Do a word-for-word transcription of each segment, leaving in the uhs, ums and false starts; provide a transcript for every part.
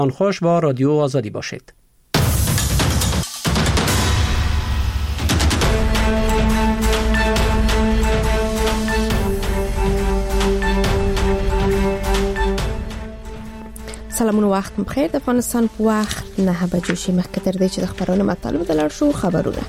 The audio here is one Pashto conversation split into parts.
آن خوش با رادیو آزادی باشید. سلامونه، وخت بخیر. د افغانستان په وخت نه بجو شي مخکې تر دې چې د خبرونو مطالب د لړ شو خبرونه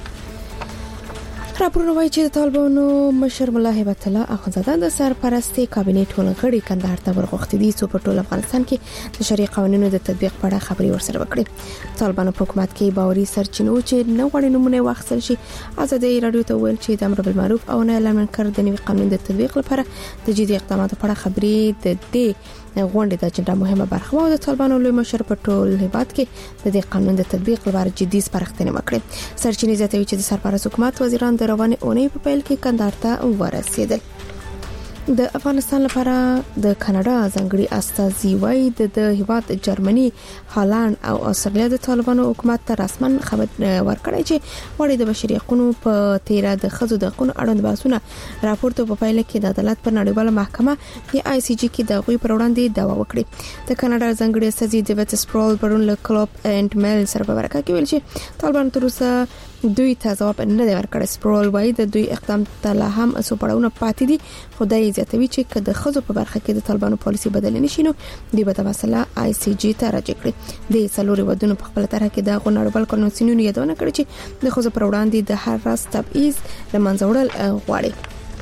راپورونه وایي چې د طالبانو مشر ملا هیبت الله اخندزاده د سرپرستي کابینې ټولنګړي کندهار ته ورغښتي دي چې په ټول افغانستان کې د شرعي قوانینو د تطبیق په اړه خبري ورسره وکړي. طالبانو په حکومت کې باوري سرچینو چې نو غوړي نمونه واخیستل شي. ازادي رادیو ته ویل چې د امر بالمعروف او نهي عن المنکر د نوي قانون د تطبیق لپاره د جدي اقداماتو په اړه خبري د دې غونډې د اجنډا مهمه برخه و. د طالبانو لوی مشر په ټول هیواد کې د دې قانون د تطبیق لپاره جدي سپارښتنې وکړې. سرچینې زیاتوي چې د سرپرست حکومت وزیران د رواني اونۍ په پیل کې کندهار ته ورسېدل. د افغانستان لپاره د کاناډا ځانګړي استازي وایي د هیواد جرمني، هالند او استرالیا د طالبانو حکومت ته رسمن خبر ورکړی چې وړي د بشري حقوقو په تیره د خزو د حقوقو اړوند بحثونه راپورته په پایله کې د عدالت پر نړیواله محکمه یا آی سی جی کې د غوي پر وړاندې دعوا وکړه. د کاناډا ځانګړي استازي ډیوډ سپرول برون له کلوب اینڈ میل سره په ورکه کې ویل چې طالبان تر اوسه دوی ته ځواب نه دی ورکړی. سپرول وایي د دوی اقدام ته لا هم څو پړاوونه پاتې دي. خدای زیاتوي چې که د خزو په برخه کې د طالبانو پالیسي بدل نشي نو دوی به د مسله آی سی جی ته راجع کړي. د څلوري ودونو په خپل طرح کې د غونړبل قانونونو یادونه کړې چې د خزو پر وړاندې د هر راز تبعیض لمنځه وړل غواړي.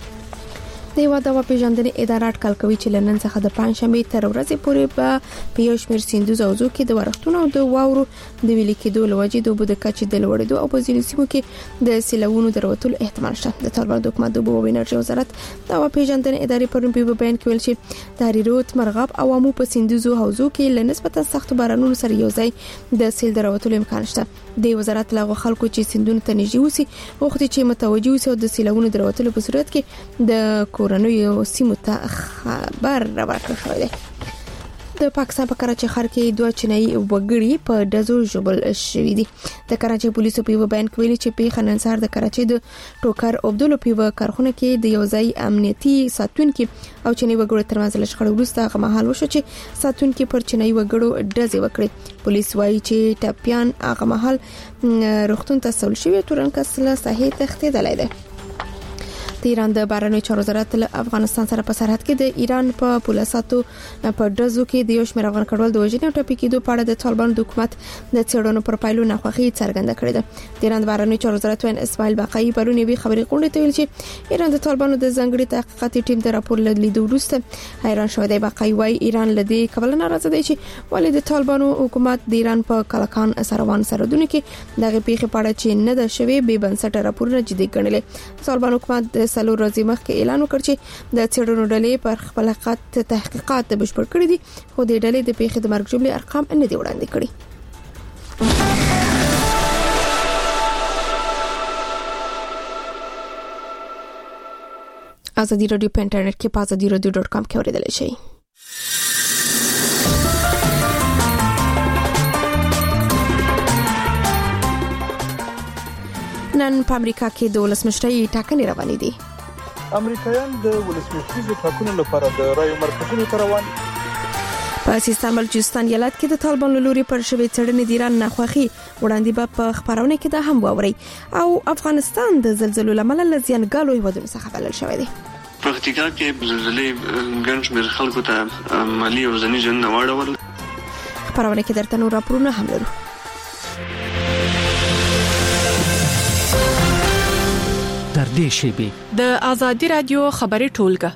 د یو دوا پیژندنې اداره اټکل کوي چې لنن څخه د پنځشنبه تر ورځې پورې به په یو شمېر سیندوز او ځو کې د ورښتونو او د واورو د ویلي کېدو لوجې د اوبو د کچې د لوړېدو او په ځینو سیمو کې د سیلابونو دروتلو احتمال شته. د طالبانو د حکومت د اوبو او انرژي وزارت دوا پیژندنې ادارې پرون په بیان کې ویل چې د هریرود، مرغاب او عمو په سیندوزو حوزو کې لنسبتا سخت بارانونو سره یو ځای د سیل دروتلو امکان شته. د وزارت له خلکو چې سیندونو ته نږدې وسی وخت چې متوجي وسی د سیلابونو دروتلو په صورت کې د کورنیو سیمو ته خبر راورکړل شوی دی. د پاکستان په کراچۍ ښار کې دوه چینایي وګړي په دزو ژوبل شوي دي. د کراچۍ پولیسو په بیان کې ویلي چې په خننسار د کراچۍ د ټوکر عبدالله په کارخونه کې د یو ځای امنیتي ساتونکو او چینایي وګړو ترمنځ لشخړه وروسته هغه مهال وشو چې ساتونکو پر چینایي وګړو ډزې وکړې. پولیس وایي چې ټاپیان هغه مهال روغتون ته سول شوی تورن کسله صحیح تختیدلای دی. د ایران د بهرنیو چارو وزارت له افغانستان سره په سرحد کې د ایران په پولیساتو په ډزو کې د یو شمېر افغان کډوال د وژنې او ټپي کېدو په اړه د طالبانو د حکومت د څېړنو پر پایلو ناخوښي څرګنده کړې ده. د ایران د بهرنیو چارو وزارت وین اسماعیل باقایي پرون یې خبري غونډه ته ویل چې ایران د طالبانو د ځانګړي تحقیقاتي ټیم د راپور لیدو وروسته حیران شوی دی. باقایي وايي ایران لدی کابل ناراضه دی چې ولې د طالبانو حکومت د ایران په کلکان سروان سرحدونو کې دغه پیښه په اړه چې نه ده شوی به بنسټه راپورونه جدي ګڼلې. طالبانو حکومت د سلور ورځې مخکې اعلان وکړ چې د څېړنو ډلې پر خپل حقیقت تحقیقات بشپړ کړي دي، خو د ډلې د پیښې د مرګ جبلي ارقام نه دي وړاندې کړي. ازادي رادیو په انټرنیټ کې په ازادي رادیو ډاټ کام کې اوریدل شي. نن په امریکا کې د ولسمشرۍ ټاکنې روانې دي. امریکایان د ولسمشرۍ ټاکنو لپاره د رایو مرکزونو ته روان دي. په سیستان بلوچستان ایالت کې د طالبانو لوري پر شوی څېړنې د ایران ناخوښي وړاندې به په خبرونه کې دا هم واوري. او افغانستان د زلزلو لامل له زیانګالو هیوادونو څخه بلل شوی دی. په حقیقت کې زلزلې ګڼ شمېر خلکو ته مالي او ځاني ژوند واړول. خبرونه کې درته نور راپورونه هم لرو. در دې شیبه د ازادي رادیو خبري ټولګه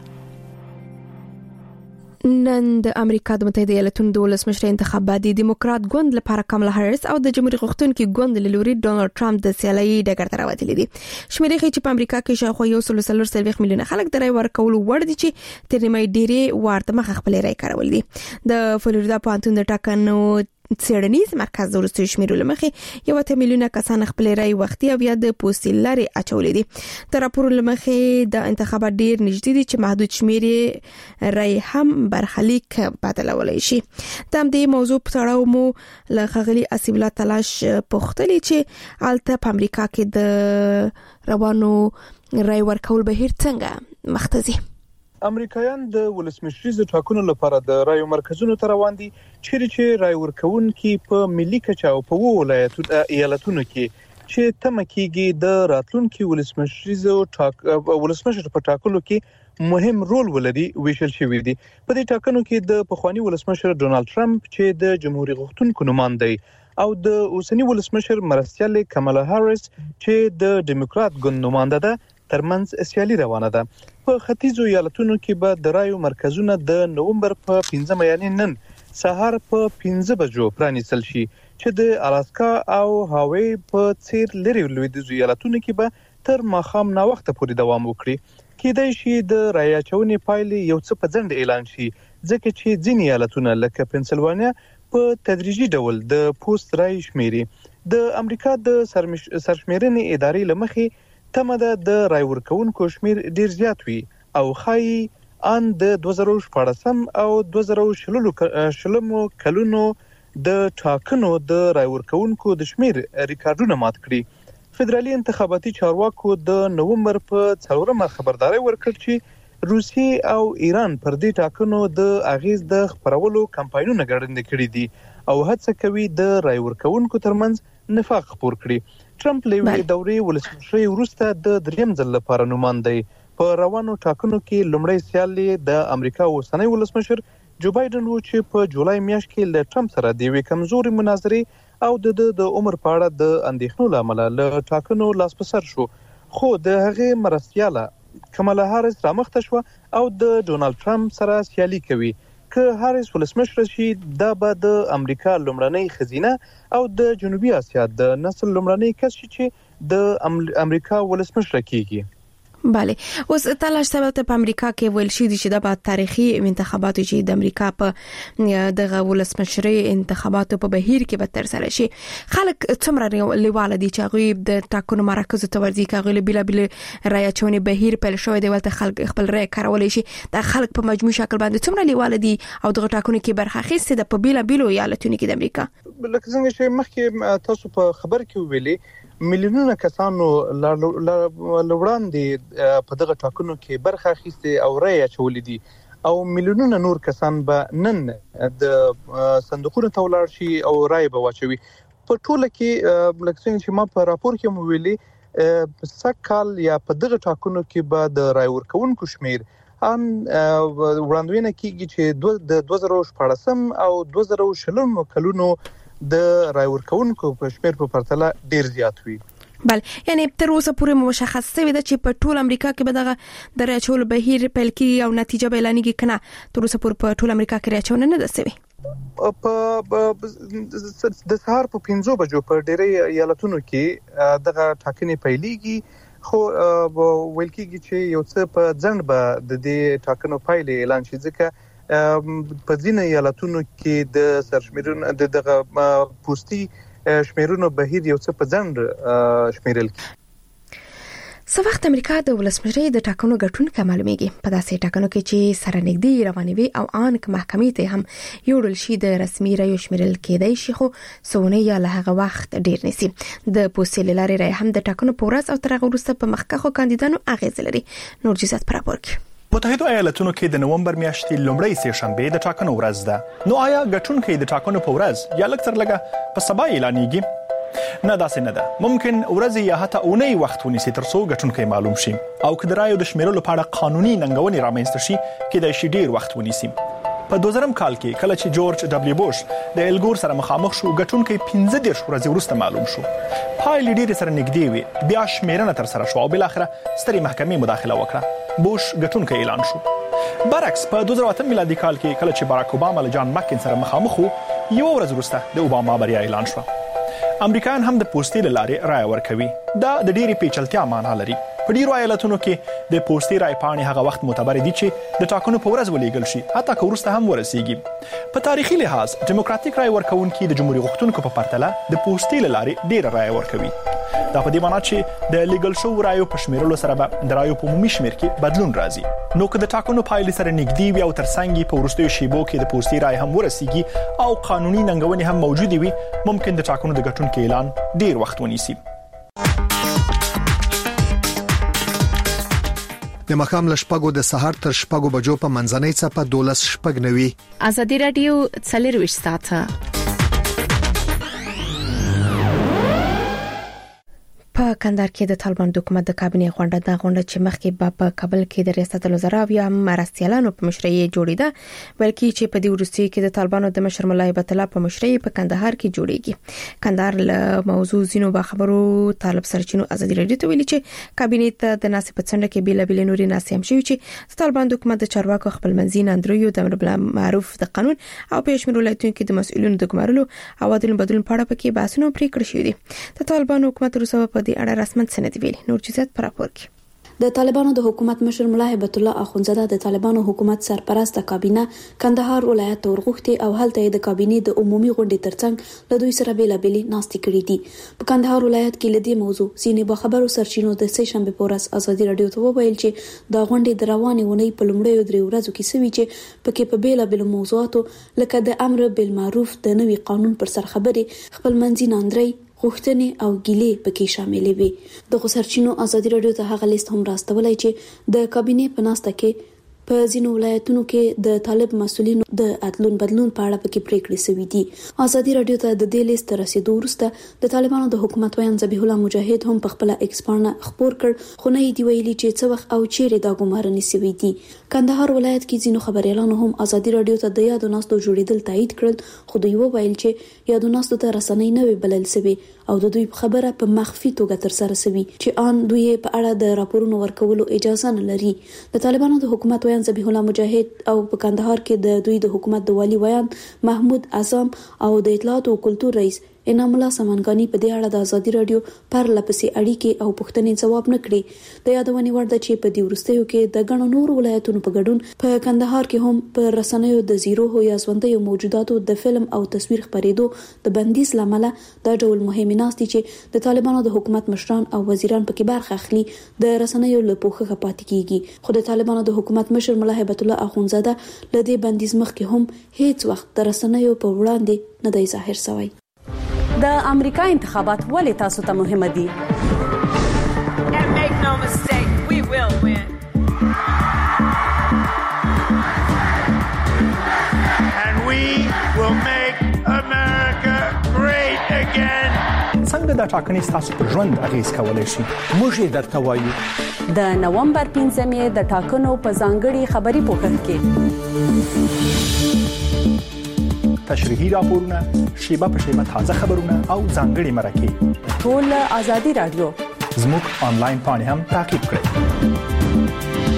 نن د امریکا د متحده ایالاتونو د ولسمشر انتخابات د دیموکرات ګوند لپاره کمالا هریس او د جمهوریت غوښتونکو ګوند له لوري ډونالد ټرمپ د سیالۍ ډګر ته راوتلي دي. شمیرې ښیي چې په امریکا کې شاوخوا یو سل څلور میلیونه خلک د رای ورکول وړ دي چې تر نیمه ډیری ورته مخ خپل رای کارول دي. د فلوریدا پوهنتون د ټاکنو څېړنیز مرکز د وروستیو شمیرو لمخې یو ته میلیونه کسان خپل رای وختي او یا د پوستي لارې اچولې دي. تر راپور لمخې د انتخابات ډیر نږدې دي چې محدود شمیرې رای هم برخلیک بدلولای شي. د دې موضوع په اړه مو له خغلی اسیب الله تلاش پوښتلې چې الته په امریکا کې د روانو رای ورکول بهیر څنګه مختزي. امریکایان د ولسمشریزو ټاکنو لپاره د رایو مرکزونو ته روان دي، چیرې چې رای ورکوونکي په ملي کچه او په وو ولایتونو ایالتونو کې چې تمه کېږي د راتلونکي ولسمشریزو ټاک ولسمشر په ټاکلو کې مهم رول ولري ویشل شوی دی. په دې ټاکنو کې د پخوانی ولسمشر ډونالد ټرمپ چې د جمهوریت غوښتونکو نماینده او د اوسنی ولسمشر مرستیال کمالا هاریس چې د ډیموکرات ګوند نماینده ده ترمنځ سیالي روانه ده. په ختیځو ایالتونو کې به د رایو مرکزونه د نومبر په پنځمه یعنی نن سهار په پنځه بجو پرانیستل شي چې د الاسکا او هاوی په څیر لري لویدیځو ایالتونو کې به تر ماښام نا وخته پورې دوام وکړي. کېدای شي د رای اچونې پایلې یو څه په ځنډ اعلان شي، ځکه چې ځینې ایالتونه لکه پنسلوانیا په تدریجي ډول د پوسټ رای شمیري. د امریکا د سرشمیرنې ادارې لمخې تمه ده د رای ورکوونکو شمیر ډیر زیات وي او خایي ان د دوه زره شپږ او دوه زره شلم کلونو د ټاکنو د رای ورکوونکو د شمیر ریکارډونه مات کړي. فدرالي انتخاباتي چارواکو د نومبر په څلورمه خبرداري ورکړه چې روسیې او ایران پر دې ټاکنو د اغیز د خبرولو کمپاینونه ګړندې کړي دي او هڅه کوي د رای ورکوونکو ترمنځ نفاق خپور کړي. ټرمپ لوی دورې ولسمشري وروسته د دریم ځل لپاره نماینده په روانو ټاکنو کې لومړی سیال د امریکا اوسنی ولسمشر جو بایدن و چې په جولای میاشت کې له ټرمپ سره د یوې کمزوري مناظرې او د د عمر په اړه د اندېښنو لامل له ټاکنو لاس په سر شو، خو د هغې مرستیاله کمالا هاریس رامخته شو او د ډونالد ټرمپ سره سیالي کوي. که هاریس ولسمشر شي دا به د امریکا لومړنۍ خزینه او د جنوبي اسیا د نسل لومړنۍ کس شي چې د امریکا ولسمشر کیږي. بله، اوس تلاش ثبت په امریکا کې ویل شي چې دا به تاریخي انتخابات چې د امریکا په دغه ولسمشري انتخاباتو په بهیر کې به تر سره شي. خلک څومره لیواله دي چې هغه د ټاکنو مرکز ته ورځي، هغه بلا بلا رای اچونې بهیر پیل شوی دی، ولته خلک خپل رای کارولای شي. د خلک په مجموعي شکل باندې څومره لیواله دي او دغه ټاکنو کې برخه اخیستې ده په بلا بلا ایالتونو کې د امریکا. لکه څنګه چې مخکې تاسو په خبر کې ویلي میلیونونه کسانو لوړاندې په دغه ټاکنو کې برخه اخیستې او رای اچولې دي او میلیونونه نور کسان به نن د صندوقونو ته ولاړ شي او رای به واچوي. په ټوله کې لکه څنګه چې ما په راپور کې مو ویلي سکهال یا په دغه ټاکنو کې به د رای ورکوونکو شمیر ان وړاندوینه کیږي چې د دوه زره شپږ او دوه زره شلم کلونو د رای ورکوونکو په شمیر په پرتله ډیر زیات وي. بله، یعنی تر اوسه پورې مشخص شوی ده چې په ټول امریکا کې به دغه د رای اچولو بهیر پیل کیږي او نتیجه به اعلانېږي کنه. تر اوسه پورې په ټول امریکا کې رای اچونه نه ده شوې. په د سهار په پنځو بجو په ډېری ایالتونو کې دغه ټاکنې پیلېږي، خو ویل کېږي چې یو څه په ځنډ به د دې ټاکنو پایلې اعلان شي، ځکه په ځینې ایالتونو کې د سرشمیرونو د دغه پوسټي شمیرونو بهیر یو څه په ځنډ شمیرل کی. څه وخت امریکا د ولسمشرۍ د ټاکنو ګټونکي معلومیږي. په داسې ټاکنو کې چې سره نږدې روانې وي او ان که محکمې ته هم یوړل شي د رسمي رایو شمیرل کېدای شي، خو سونه یا له هغه وخت ډیر نسی. د پوسټي لارې رای هم د ټاکنو په ورځ او تر هغه وروسته په مخکخو کاندیدانو اغیز لري. نور جزئیات پر راپور کې. متحده ایالاتونو کې د نومبر میاشتې لومړۍ سه شنبه د ټاکنو ورځ ده. نو آیا ګټونکي د ټاکنو په ورځ یا لږ تر لږه په سبا اعلانېږي؟ نه، داسې نه ده. ممکن ورځ یا حتی اونۍ وخت ونیسي تر څو ګټونکي معلوم شي او که د رایو د شمیرلو په اړه قانوني ننګونې رامنځته شي کېدای شي ډیر وخت ونیسي. په دوه زره کال کې کله چې جورج دبلیو بوش د الګور سره مخامخ شو، ګټونکي پنځه دېرش ورځې وروسته معلوم شو. پایلې ډېرې سره نږدې وي، بیا شمیرنه تر سره شو او بل اخره سترې محکمې مداخله وکړه. بوش ګټونکی اعلان شو. برعکس په دوه زره اته میلادي کال کې کله چې باراک اوباما له جان مکین سره مخامخ وو، یو ورځ وروسته د اوباما بریا اعلان شو. امریکایان هم د پوسټي لارې رای ورکوي. دا د ډېرې پیچلتیا معنا لري. په ډیرو ایالتونو کې د پوسټي رای پاڼې هغه وخت معتبر دي چې د ټاکنو په ورځ ولیږل شي، حتی که وروسته هم ورسیږي. په تاریخي لحاظ ډیموکراتیک رای ورکوونکي د جمهوریت غوښتونکو په پرتله د پوسټي لارې ډیر رای ورکوي. دا په دې معنی چې د لیګل شو رایو په شمیرلو سره به د رایو په عمومي شمیر کې بدلون راځي. نو که د ټاکنو پایلې سره نږدې وي او ترڅنګ په وروستیو شیبو کې د پوسټي رای هم ورسیږي او قانوني ننګونې هم موجود وي، ممکن د ټاکنو د ګټونکو اعلان ډیر وخت ونیسي. د مخام لشپګو د سحر تر شپګو بجو په منځنۍ څپه دولس شپګ نوي. ازادي رادیو څلور ساعته په کندهار کې د طالبان حکومت د کابینې غونډه د غونډه چې مخکې به په کابل کې د ریاست الوزرا یا مرستيالانو په مشرۍ جوړیده، بلکې چې په دې وروستي کې د طالبانو د مشر ملا هیبت الله په مشرۍ په کندهار کې جوړیږي. کندهار له موضوع زینو با خبرو طالب سرچینو ازادي رادیو ته ویلي چې کابینې ته د ناسې په څنډه کې بیل بیل نوري ناسې هم شوی چې طالبان حکومت د چارواکو خپل منځي اندریو د امر معروف د قانون او پېشمیر ولایتونو کې د مسؤلینو د ګمارلو او عدالت بدلون په اړه پکې بحثونه پریکړه شوې دي. د طالبان حکومت روسو په دې اړه رسمن سند ویلي. نور جزئیات پر راپور کې د طالبانو د حکومت مشر ملا هیبت الله اخونزاده د طالبانو حکومت سرپرست کابینه کندهار ولایت ته ورغوښتي او هلته د کابینې د عمومي غونډې ترڅنګ له دوی سره بیل بیل ناستې کړې دي. په کندهار ولایت کې لدی موضوع سینې به خبرو سرچینو د سې شنبه په ورځ ازادي رادیو ته وویل چې د غونډې د روانې ونی په لومړیو درې ورځو کې سوي چې پکې په بیل بیل موضوعاتو لکه د امر بالمعروف د نوي قانون پر سر خبرې خپل منځي ناندري غوښتنې او ګیلې پکې شاملې وي. د سرچینو ازادي رادیو ته هغه لیست هم راستولای چې د کابینې په ناسته کې په ځینو ولایتونو کې د طالب مسؤلینو د عدالت بدلون په اړه پکې پریکړې شوې دي. ازادي رادیو ته د دې لیست رسیدو وروسته د طالبانو د حکومت ویان ذبیح الله مجاهد هم په خپل ایکس باندې خبر کړ، خو نه دی ویلي چې څه وخت او چیرې دا ګمارنې شوې دي. کندهار ولایت کې ځینو خبريالانو هم ازادي رادیو ته د یادو ناستو جوړیدل تایید کړل، خو دوی وویل چې یادو ناستو ته رسنۍ نه وی بلل شوی او د دوی خبره په مخفي توګه تر سره شوی چې ان دوی په اړه د راپورونو ورکولو اجازه نه لري. د طالبانو د حکومت ویان ذبیح الله مجاهد او په کندهار کې د دوی د حکومت د والی ویان محمود اعظم او د اطلاعات او کلتور رئیس انعام الله سمنګانی په دې اړه د ازادي رادیو پر لپسې اړیکې او پوښتنې ځواب نه کړي. د یادونې وړ ده چې په دې وروستیو کې د غنو نور ولایتونو په ګډون په کندهار کې هم په رسنیو د زیرو یا ژوندۍ موجوداتو د فلم او تصویر خپرېدو د بندیز لامل د ډول مهمه ناستي چې د طالبانو د حکومت مشران او وزیران پکې برخه اخلي د رسنیو له پوښښ پاتې کیږي. خو د طالبانو د حکومت مشر ملا هیبت الله اخونزاده له دې بندیز مخکې هم هیڅ وخت د رسنیو په وړاندې نه دی ظاهر شوی. د امریکا انتخابات ولې تاسو ته مهمه دي؟ And make no mistake, we will win. And we will make America great again. څنګه دا ټاکنې تاسو پر ژوند اغیز کولای شي؟ موږ یې درته وایو. د نومبر پنځمې د ټاکنو په ځانګړي خبري پوښښ کې تشریحي راپورونه، شیبه په شیبه تازه خبرونه او ځانګړي مرکې ټول ازادي رادیو زموږ آنلاین پاڼې هم تعقیب کړئ.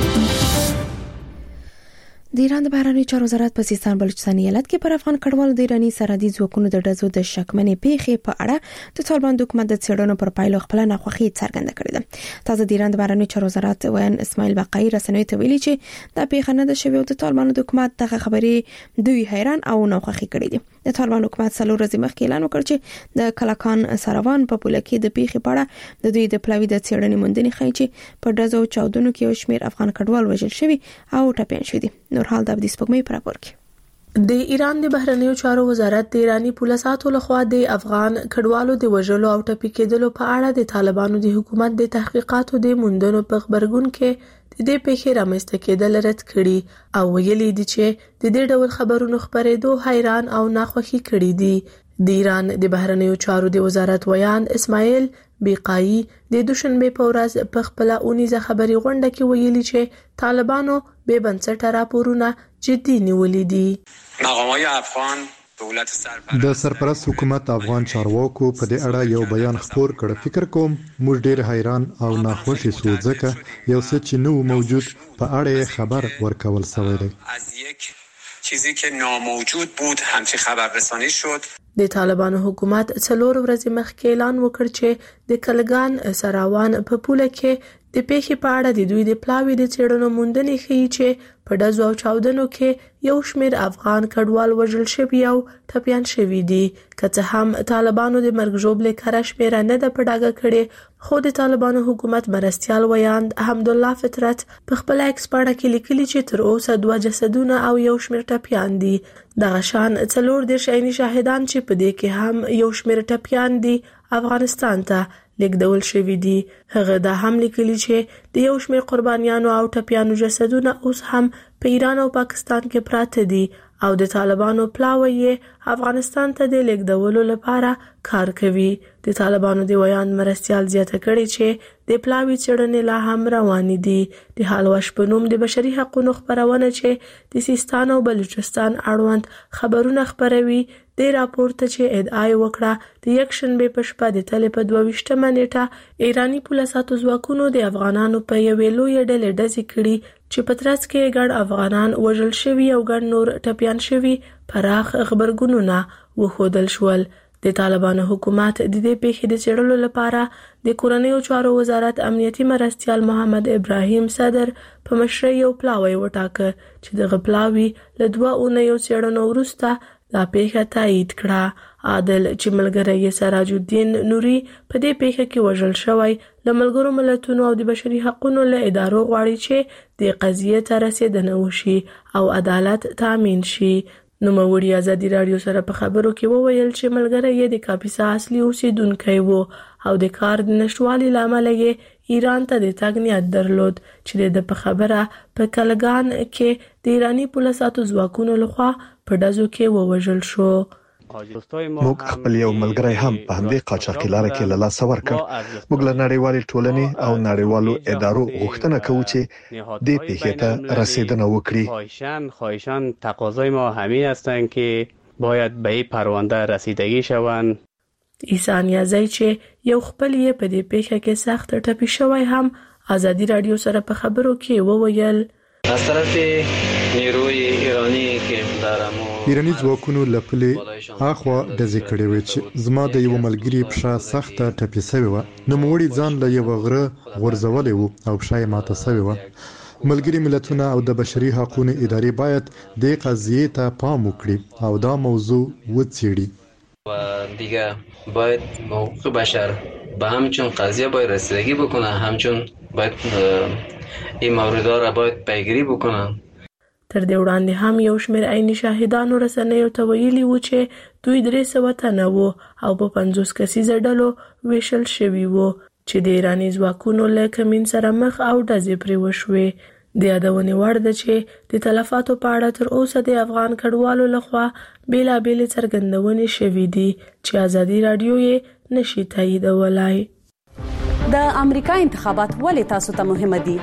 د ایران د بهرنیو چارو وزارت په سیستان بلوچستان ایالت کې پر افغان کډوالو د ایرانی سرحدي ځواکونو د ډزو د شکمنې پیښې په اړه د طالبان حکومت د څېړنو پر پایلو خپل ناخوښي څرګنده کړې ده. تازه د ایران د بهرنیو چارو وزارت ویان اسماعیل بقایي رسنیو ته ویلي چې دا پیښه نه ده شوې او د طالبان حکومت دغه خبرې دوی حیران او ناخوښي کړې دي. د طالبان حکومت څلور ورځې مخکې اعلان وکړ چې د کلاکان سروان په پوله کې د پیښې په اړه د دوی د پلاوي د څېړنې موندنې ښیي چې په ډزو چاودنو کې یو شمېر افغان کډوال وژل شوي او ټپیان شوي دي. نور حال د سپوږمۍ پر راپور کې د ایران د بهرنیو چارو وزارت د ایرانی پولیسو لخوا د افغان کډوالو د وژلو او ټپي کېدلو په اړه د طالبانو د حکومت د تحقیقاتو د موندنو په خبرګون کې د دې پیښې رامنځته کېدل رد کړي او ویلي دي چې د دې ډول خبرونو خبرېدو حیران او ناخوښي کړي دي. د ایران د بهرنیو چارو د وزارت ویان اسماعیل بقایي د دوشنبه په ورځ په خپل اونیزه خبري غونډه کې ویلي چې طالبانو به بنسټه راپورونه جدي نیولې دي. مقامات افغان دولت سرپرست د سرپرست حکومت افغان چارواکو په دې اړه یو بیان خپور کړ. فکر کوم موږ ډېر حیران او ناخوښ شو ځکه یو څه چې نو موجود په اړه خبر ورکول شوی دی. از یک چیزی که ناموجود بود همچی خبررسانی شد. د طالبانو حکومت څلور ورځې مخکې اعلان وکړ چې د کلګان سراوان په پوله کې د پیښې په اړه د دوی د پلاوي د څېړنو موندنې ښیي چې په ډزو او چاودنو کې یو شمېر افغان کډوال وژل شوي او ټپیان شوي دي. که څه هم طالبانو د مرګ ژوبلې کره شمېره نه ده په ډاګه کړې، خو د طالبانو حکومت مرستیال ویاند حمدالله فطرت په خپل ایکس پاڼه کې لیکلي چې تر اوسه دوه جسدونه او یو شمېر ټپیان دي. دغه شان څلور دېرش عیني شاهدان چې په دې کې هم یو شمېر ټپیان دي افغانستان ته لیکدول شوې دي. هغه دا هم لیکلي چې د یو شمېر قربانیانو او ټپیانو جسدونه اوس هم په ایران او پاکستان کې پراته دي او د طالبانو پلاوی افغانستان ته د لیکدولو لپاره کار کوي. د طالبانو د ویان مرستيال زیاته کړي چې د پلاوی چړنې لا هم روان دي. د حالوش په نوم د بشري حقوقو خبرونه چې د سیستان او بلوچستان اړوند خبرونه خبروي د راپورته چې ادعا وکړه د یک شنبه په شپه د تل په دوه ویشتمه نیټه ایرانی پولیسو ځواکونو د افغانانو په یوې لوی ډلې ډزې کړي چې په ترڅ کې ګڼ افغانان وژل شوي او ګڼ نور ټپیان شوي. پراخ خبرګونونه وښودل شول. د طالبانو حکومت د دې پیښې د څېړلو لپاره د کورنیو چارو وزارت امنیتي مرستيال محمد ابراهیم صدر په مشرۍ یو پلاوی وټاکه چې د غپلاوی له دوه اونیو څېړنو وروسته دا پیښه تایید کړه. عادل چې ملګری سراج الدین نوري په دې پیښه کې وژل شوی له ملګرو ملتونو او د بشري حقوقو له ادارو غواړي چې د قضیې ته رسیدنه وشي او عدالت تامین شي. نو موري ازادي رادیو سره په خبرو کې وویل چې ملګری یې د کاپیسا اصلي اوسیدونکی وو او د کار د نشټوالي لامل یې ایران ته د تګ نیت درلود چې د په خبره په کلګان کې د ایرانی پولیسو ځواکونو لخوا په ډزو کې ووژل شو. موږ خپل یو ملګری هم په همدې قاچاقي لار کې له لاسه ورکړ. موږ له نړیوالې ټولنې او نړیوالو ادارو غوښتنه کوو چې دې پیښې ته رسیدنه وکړي. خواهشاً خواهشاً تقاضای ما همین هستند که باید به این پرونده رسیدگی شوند. عیسی نیازی چې یو خپل یې په دې پیښه کې سخت ټپي شوی هم ازادي رادیو سره په خبرو کې وویل از طرف نیروی ایرانی که دارم ایرانی ځواکونو لپلې اخوا د ذکر وی چې زما د یو ملګری پښه سخته ټپي شوی و. نو موړي ځان له یو غره غورځولې وو او پښه ماته شوی و. ملګری ملتونه او د بشري حقوقو ادارې باید د قضیې ته پام وکړي او دا موضوع وڅېړي. و دیگه باید حقوق بشر به همچون قضیه باید رسیدگی بکنه، همچون باید این موردها را باید پیگیری بکنن. تر دې وړاندې هم یو شمېر عیني شاهدانو رسنیو ته ویلي وو چې دوی درې سوه تنه وو او په پنځوس کسیزه ډلو ویشل شوي وو چې د ایراني ځواکونو له کمین سره مخ او ډزې پرې وشوې. د یادونې وړ ده چې د تلفاتو په اړه تر اوسه د افغان کډوالو لخوا بېلابېلې څرګندونې شوې دي چې ازادي رادیو یې نشي تاییدولای. د امریکا انتخابات ولې تاسو ته مهمه دي؟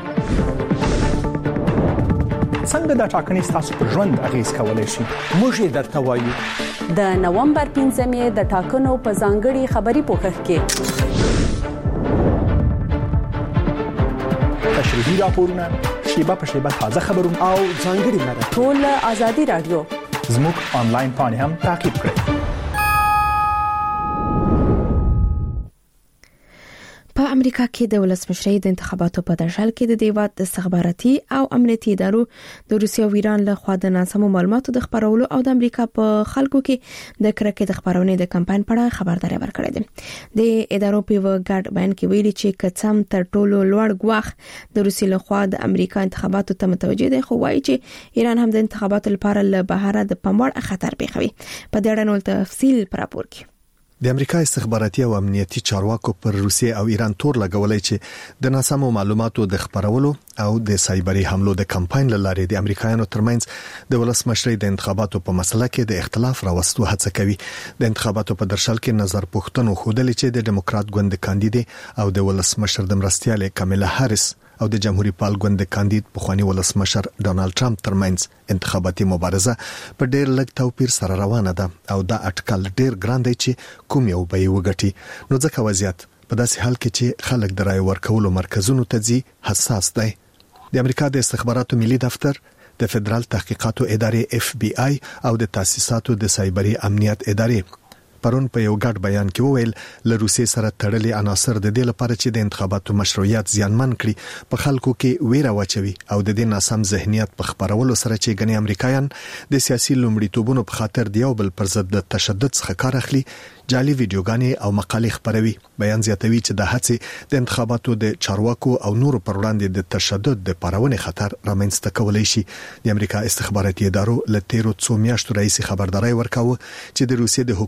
څنګه دا ټاکنې تاسو په ژوند اغیز کولای شي؟ موږ یې درته وایو. د نومبر پنځمې د ټاکنو په ځانګړي خبري پوښښ کې تشریحي راپورونه، شیبه په شیبه تازه خبرونه او ځانګړي مرکې ټول ازادي رادیو زموږ آنلاین پاڼې هم تعقیب کړئ. په امریکا کې د ولسمشرۍ د انتخاباتو په درشل کې د دیوات د استخباراتي او امنیتي ادارو د روسیې او ایران له خوا د ناسمو معلوماتو د خبرولو او د امریکا په خلکو کې د کرکې د خبرونې د کمپاین په اړه خبرداري ورکړې ده. د ادارو په وګړ بیان کې ویلي چې کڅم تر ټولو لوړ غواخ د روسیې له خوا د امریکا انتخاباتو ته متوجه دي، خو وایي چې ایران هم د انتخاباتو لپاره له بهره د پموړ خطر پیښوي. په دې اړه نو تفصیل پر راپور کې د امریکا استخباراتي او امنیتي چارواکو پر روسیې او ایران تور لګولای چې د ناسمو معلوماتو د خبرولو او د سایبري حملو د کمپاین لارې د امریکایانو ترمنځ د ولسمشرۍ د انتخاباتو په مسله کې د اختلاف راوستو هڅه کوي. د انتخاباتو په درشل کې نظر پوښتنو خوده چې د ډیموکرات ګوند کاندید او د ولسمشر د مرستيال کاملا هاریس او د جمهوریت پال ګوند کاندید پخوانی ولسمشر ډونالد ټرمپ ترمنځ انتخاباتي مبارزه په ډېر لږ توپیر سره روانه ده او دا اټکل ډېر ګران دی چې کوم یو به یې وګټي. نو ځکه وضعیت په داسې حال کې چې خلک د رای ورکولو مرکزونو ته ځي حساس دی. د امریکا د استخباراتو ملي دفتر، د فدرال تحقیقاتو ادارې اف بی آی او د تاسیساتو د سایبري امنیت ادارې پرون په یو ګډ بیان کې وویل له روسیې سره تړلې عناصر د دې لپاره چې د انتخاباتو مشروعیت زیانمن کړي په خلکو کې ویره واچوي او د دې ناسم ذهنیت په خبرولو سره چې ګڼي امریکایان د سیاسي لومړیتوبونو په خاطر دیو بل پر ضد د تشدد څخه کار اخلي، جعلي ویډیوګانې او مقالې خبروي. بیان زیاتوي چې د هڅې د انتخاباتو د چارواکو او نورو پر وړاندې د تشدد د پارونې خطر رامنځته کولای شي. د امریکا استخباراتي ادارو له تیرو څو میاشتو راهیسې خبرداري ورکاوه چې د روسیې د حکومت په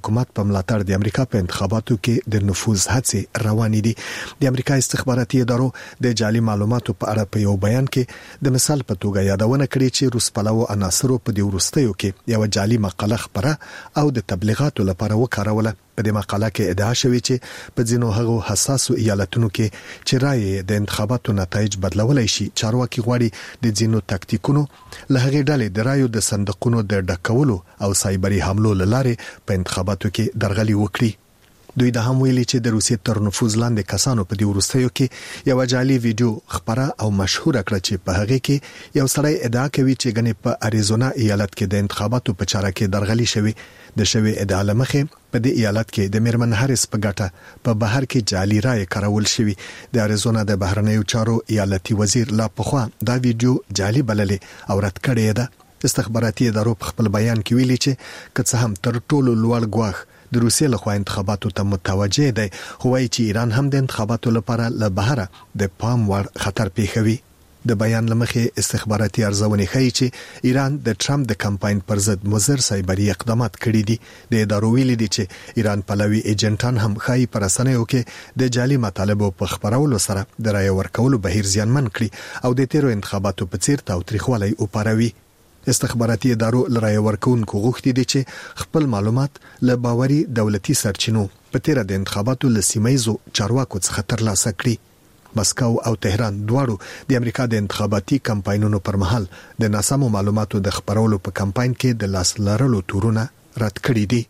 په ملاتړ د امریکا په انتخاباتو کې د نفوذ هڅې روانې دي. د امریکا استخباراتي ادارو د جعلي معلوماتو په اړه په یو بیان کې د مثال په توګه یادونه کړې چې روس پلوو عناصرو په دې وروستیو کې یو جعلي مقاله خبره او د تبلیغاتو لپاره وکاروله. په دې مقاله کې ادعا شوې چې په ځینو هغو حساسو ایالتونو کې چې رائے د انتخاباتو نتایج بدلولای شي، چارواکي غواړي د ځینو تاکتیکونو له هغې ډلې د رایو د صندوقونو د ډکولو او سایبري حملو لاره په انتخاباتو کې درغلي وکړي. دوی د هم ویلي چې د روسیې تر نفوذ لاندې کسانو په دې وروستیو کې یو جعلي ویډیو خبره او مشهوره کړه چې په هغه کې یو سړی ادعا کوي چې غني په اریزونا ایالت کې د انتخاباتو په چاره کې درغلي شوی. د شوی ادعا لمخې په دې ایالت کې د میرمن هریس په ګټه په بهر کې جعلي رائے کارول شوی. د اریزونا د بهرنیو چارو ایالتي وزیر لا پخوا دا ویډیو جعلي بللې او رد کړی ده. استخباراتي ادارو په خپل بیان کې ویلي چې که څه هم تر ټولو لوړ ګواښ د روسیې لخوا انتخاباتو ته متوجه دی، خو وايي چې ایران هم د انتخاباتو لپاره له بهره د پام وړ خطر پیښوي. د بیان لمخې استخباراتي ارزونې ښیي چې ایران د ټرمپ د کمپاین پر ضد مضر سایبري اقدامات کړي دي. د ادارو ویلي دي چې ایران پلوي ایجنټان هم ښایي پر رسنیو کې د جعلي مطالبو په خبرولو سره د رایې ورکولو بهیر زیانمن کړي او د تیرو انتخاباتو په څیر تاوتریخوالی وپاروي. استخباراتي ادارو لرای ورکوونکو غوښتي دي چې خپل معلومات له باوري دولتي سرچینو په تیر د انتخاباتو له سیمایزو چارواکو څخه ترلاسه کړي. مسکو او تهران دواړو د امریکا د انتخاباتي کمپاینونو پر مهال د ناسمو معلوماتو د خبرولو په کمپاین کې د لاس لرلو تورونه رد کړي دي.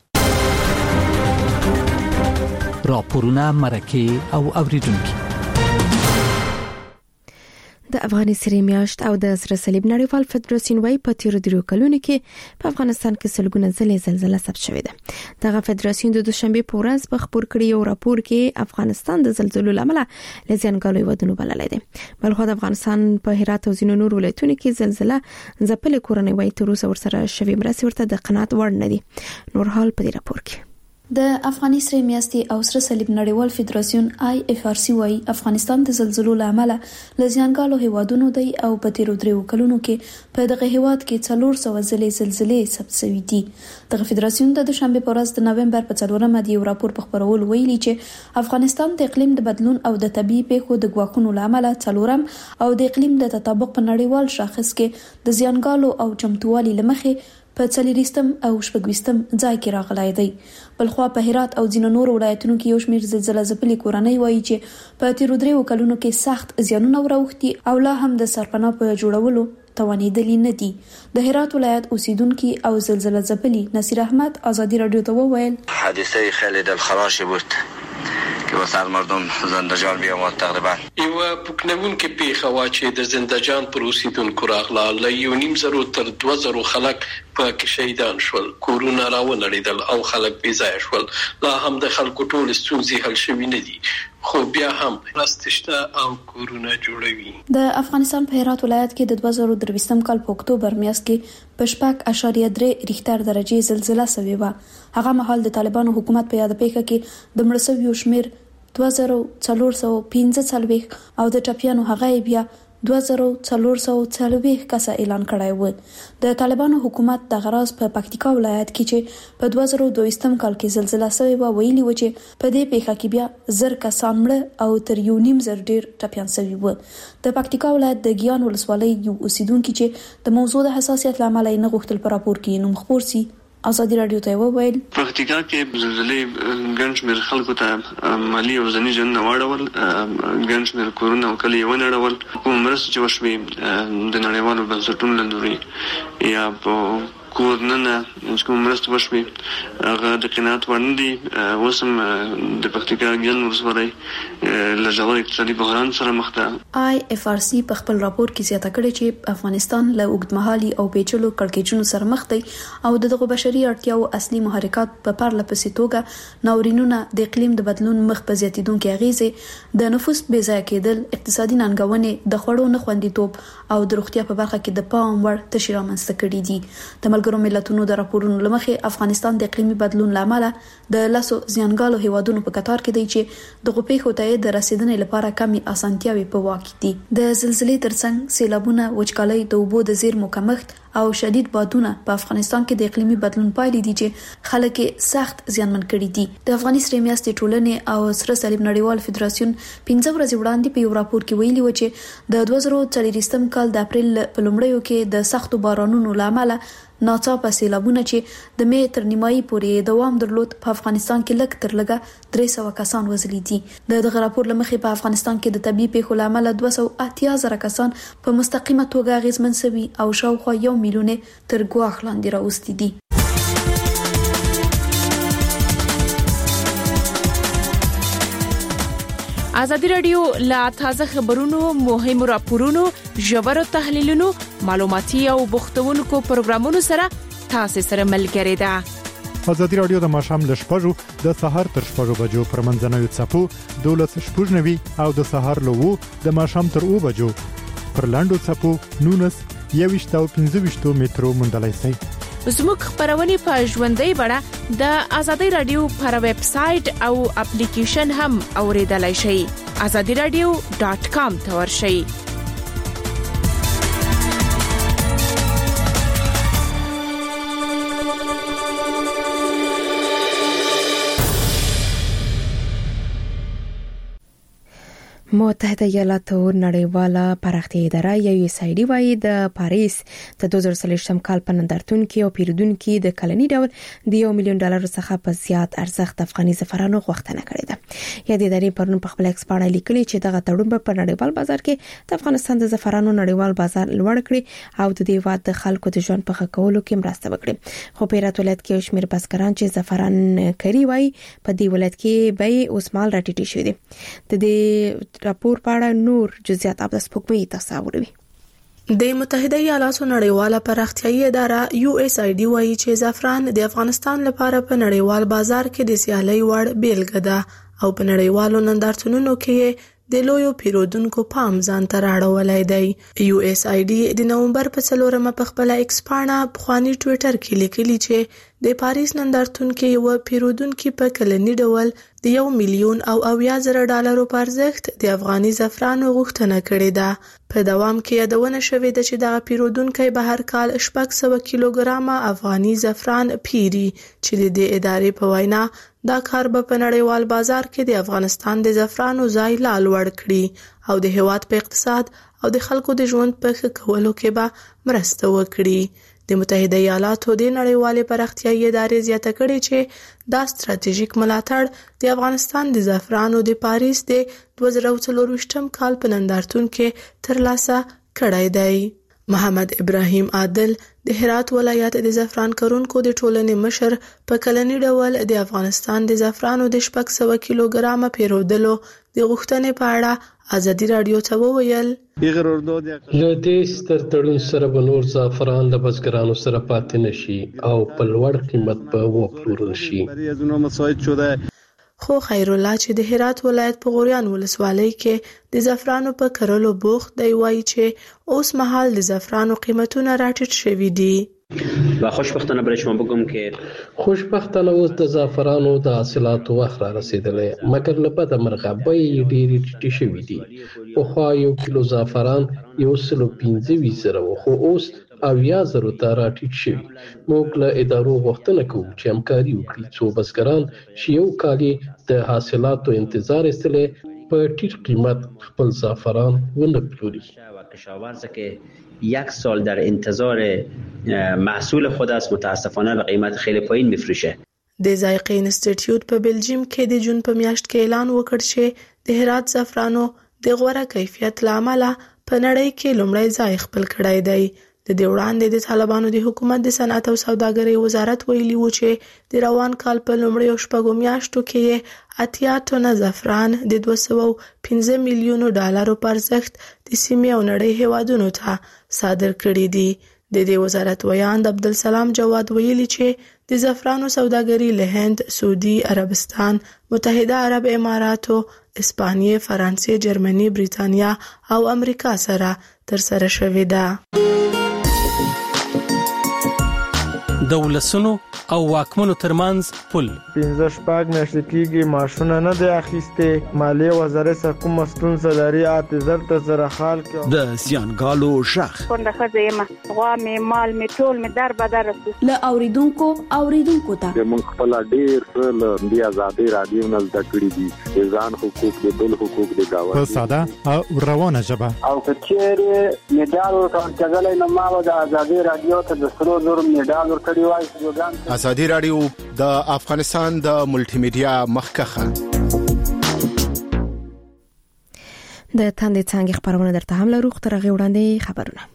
راپورونه مرکه او اوریدونکو د افغاني سری میاشت او د سره صلیب نړیوال فدراسیون وايي په تیر درو کلونو کې په افغانستان کې سلګونه ځلې زلزلہ ثبت شوې ده. دغه فدراسیون د دوشنبه په ورځ په خبر کړی یو راپور کې افغانستان د زلزلو لامل لزیانګالو ودونو بللای دي. بلخو د افغانستان په هرات او ځینو نور ولایتونو کې زلزلہ ځپل کورنۍ وايي تر اوسه ورسره شوی مرسته ورته د قناعت وړ نه دي. نور حال په دې راپور کې د افغاني سری میاشتې او سره صلیب نړیوال فدراسیون آی اف آر سی وايي افغانستان د زلزلو لامل لزیانګالو هیوادونو دی او په تیرو درو کلونو کې په دغه هیواد کې څلور سوه ځلې زلزلې ثبت شوې دي. دغه فدراسیون د دوشنبه په ورځ د نومبر په څلورمه د یو راپور په خبرولو ویلي چې افغانستان د اقلیم د بدلون او د طبيعي پیښو د ګواښونو لامل څلورم او د اقلیم د تطابق په نړیوال شاخص کې د زیانګالو او چمتووالي لمخې په څلوریستم او شپږویستم ځای کې راغلی دی. بلخوا په هرات او ځینو نورو ولایتونو کې یو شمېر زلزلہ ځپلې کورنۍ وایي چې په تیرو درېو کلونو کې سخت زیانونه وراوښتي او لا هم د سرپناه په جوړولو توانېدلي نه دي. د هرات ولایت اوسیدونکي او زلزلہ ځپلي نصیر احمد آزادی رادیو ته وویل حادثه خیلی دلخراشی بود که وسط مردم زندجان بیامد. تقریبا یو پوکنون کې پیښه وا چې د زندجان پر اوسیدونکو راغله ل یو نیم زرو تر دوه زرو خلک په کې شهیدان شول، کورونه راونړېدل او خلک بې ځایه شول. لا هم د خلکو ټول ستونزې حل شوي نه دي، خو بیا هم راستشته او کورونه جوړوي. د افغانستان په هرات ولایت کې د دوه زره درویشتم کال په اکتوبر میاشت کې په شپږ اعشاریه درې ریختر درجه زلزلہ شوې وه. هغه مهال د طالبانو حکومت په یاد پیښه کې د مړ شویو شمېر دوه زره څلور سوه پنځه څلوېښت او د ټپیانو هغه بیا دوه زره څلور سوه څلوېښت کسه اعلان کړی و. د طالبانو حکومت د غراز په پکتیکا ولایت کې چې په دوه زره دویشتم کال کې زلزلہ شوې و ویلي و چې په دې پیښه کې بیا زر کسان مړه او تر یو نیم زر ډیر ټپیان شوي و. د پکتیکا ولایت د ګیان ولسوالۍ یو اوسیدونکي چې د موضوع د حساسیت لامل نه غوښتل په راپور کې نوم خپور سي آزادی رادیو ته وویل پکتیکا کې زلزلې ګڼ شمېر خلکو ته مالي او ځاني زیانونه واړول، ګڼ شمېر کورونه او کلي ونړول. کومه مرسته چې وشوې د نړیوالو بنسټونو له لوري یا په کور نه چې کومه مرسته وشوې هغه د قناعت وړ نه دي. اوس هم د پکتیکا ګیان ولسوالۍ له ژور اقتصادي بحران سره مخ ده. آی اف آر سی په خپل راپور کې زیاته کړې چې افغانستان له اوږدمهالي او پیچلو کړکېچونو سره مخ دی او دغه بشري اړتیاو اصلي محرکات په پرله پسې توګه ناورینونه، د اقلیم د بدلون مخ په زیاتیدونکو اغیزې، د نفوس بې ځایه کېدل، اقتصادي ننګونې، د خوړو نه خوندیتوب او د روغتیا په برخه کې د پام وړ تشي رامنځته کړي دي. د ملګرو ملتونو د راپورونو لمخې افغانستان د اقلیمي بدلون لامل د لاسو زیانګالو هیوادونو په کتار کې دی چې د غوپې خدای د رسیدنې لپاره کمی اسانتیاوي په واقع دي. د زلزلې ترڅنګ سیلابونه، وچکالۍ، د اوبو د زیرمو کمښت او شدید بادونه په افغانستان کې د اقلیمي بدلون پایلې دي چې خلک سخت زیانمن کړي دي. د افغاني سره میاشتې ټولنې او سره صلیب نړیوال فدراسیون پنځه ورځې وړاندې په یو راپور کې ویلي و چې د دوه زره څلورویشتم کال د اپریل په لومړیو کې د سختو بارانونو لامل ناڅاپه سیلابونه چې د مې تر نیمایي پورې دوام درلود په افغانستان کې لږ تر لږه درې سوه کسان وژلي دي. د دغه راپور لمخې په افغانستان کې د طبي پیښو لامل دوه سوه اتیا زره کسان په مستقیمه توګه اغیزمن شوي او شاوخوا یو میلیون تر ګواښ لاندې راوستي دي. ازادي رادیو لا تازه خبرونو، مهمو راپورونو، ژورو تحلیلونو، معلوماتي او بوختونکو پروګرامونو سره تاسو سره ملګری ده. ازادي رادیو د ماښام ل شپږو د سهار تر شپږو بجو پر منځنوي څپو دولس شپږ نوي او د سهار له وو د ماښام تر اوو بجو پر لاندو څپو نونس یويشت او پنځه ویشت مترو مندلای شي. زموږ خبرونه په ژوندۍ بڼه د ازادي رادیو پر ویب سټ او اپلیکیشن هم اوریدلای شئ. azadi radio dot com ته ورشئ. متحده ایالاتو نړیواله پراختیا اداره یو اس ای ډي وايي د پاریس د دوه زره څلوېښتم کال په نندارتون کې او پیرودونکو د کلنی ډول د یو میلیون ډالر څخه په زیات ارزښت افغاني زعفرانو غوښتنه کړې ده. یا د ادارې پرون په خپل ایکس باندې لیکلي چې دغه تړون په نړیوال بازار کې د افغانستان د زعفرانو نړیوال بازار لوړ کړي او د دې هیواد د خلکو د ژوند په ښه کولو کې مرسته وکړي. خو په هرات ولایت کې شمیر بسکران چې زعفران کری وای په دې ولایت کې به اوس مال راټیټي شوی دي. د دې راپور په اړه نور جزئیات اب د سپوږمۍ تصاوروي. د متحده ایالاتو نړیواله پراختیايي اداره یو اس ای ډي وايي چې زعفران د افغانستان لپاره په نړیوال بازار کې د سیالۍ وړ بیلګه ده او په نړیوالو نندارتونونو کې د لویو پیرودونکو پام ځان ته راړولای دی. یو اس ای ډي د نومبر په څلورمه په خپل ایکس پاڼه بخوانی ټوئیټر کې لیکلي چې د پاریس نندارتون کې یو پیرودونکو په کلنی ډول د یو میلیون او اویا زره ډالرو په ارزښت د افغاني زعفرانو غوښتنه کړې ده. په دوام کې یادونه شوې ده چې دغه پیرودونکو به هر کال شپږ سوه کیلوګرامه افغاني زعفران پیري چې د دې ادارې په وینا دا کار به په نړیوال بازار کې د افغانستان د زعفرانو ځای لا لوړ کړي او د هیواد په اقتصاد او د خلکو د ژوند په ښه کولو کې به مرسته وکړي. د متحده ایالاتو د نړیوالې پراختیايي ادارې زیاته کړې چې دا ستراتیژیک ملاتړ د افغانستان د زعفرانو د پاریس د دوه زره څلورویشتم کال په نندارتون کې ترلاسه کړی دی. محمد ابراهیم عادل د هرات ولایت د زعفران کرونکو د ټولنې مشر په کلنی ډول د افغانستان د زعفرانو د شپږ سوه کیلوګرامه پیرودلو د غوښتنې په اړه ازادي رادیو ته وویل. له دې ستر تړون سره به نور زعفران له بزګرانو سره پاتې نشي او په لوړ قیمت به وپلورل شي. خو خیرالله چې د هرات ولایت په غوریان ولسوالۍ کې د زعفرانو په کرلو بوخت دی وایي چې اوس مهال د زعفرانو قیمتونه راټیټ شوي دي. و خوشبختانه برای شما بگم که خوشبختانه اوس د زعفرانو د حاصلاتو وخت را رسیدلی، مګر له بده مرغه بیې ډېرې ټیټې شوي دي. پخوا یو کیلو زعفران یو سل او پنځه ویشت زره و، خو اوس اویا زرو ته راټیټ شوي. موږ له ادارو غوښتنه کوو چې همکاري وکړي څو بزګران چې یو کال د حاصلاتو انتظار ایستلی په ټیټ قیمت خپل زعفران ونه پلوري. کشاورزی که یک سال در انتظار محصول خود است متاسفانه به قیمت خیلی پایین میفروشه. د ذایقې انسټیټیوټ په بلجیم کې د جون په میاشت کې اعلان وکړ چې د هرات زعفرانو د غوره کیفیت لامل په نړۍ کې لومړی ځای خپل کړی دی. د دې وړاندې د طالبانو د حکومت د صنعت او سوداګرۍ وزارت ویلي و چې د روان کال په لومړیو شپږو میاشتو کې اتیا ټنه زعفران د دوه سوه پنځه میلیونو ډالرو په ارزښت د سیمې او نړۍ هیوادونو ته صادر کړي دي. د دې وزارت ویاند عبدالسلام جواد ویلي چې د زعفرانو سوداګري له هند، سعودي عربستان، متحده عرب اماراتو، اسپانیې، فرانسې، جرمني، بریتانیا او امریکا سره ترسره شوې ده. د ولسونو او واکمنو ترمنځ پل. پنځه شپږ میاشتې کېږي ماشونه نه دی اخیستې. مالیې وزارت څخه کومه ستونزه لري اته زر ته زره خال کې د زیانګالو شخ څنګه ښځه یم غوا مې مال مې ټول مې در بدر رسېږي. له اوریدونکو اوریدونکو ته موږ خپل ډېر څه له دې ازادۍ راډیو نه زده کړي دي. د ځان حقوق د بل حقوق د گاونډي په ساده او روانه ژبه. او که چیرې میډال ورکول کېدلی نو ما به د ازادۍ راډیو ته د سرو زرو میډال ورکړی وای. ازادي راډیو د افغانستان د ملټي میډیا مخکخه د تاندې څنګه خبرونه درته هم لرو. تر هغه وړاندې خبرونه.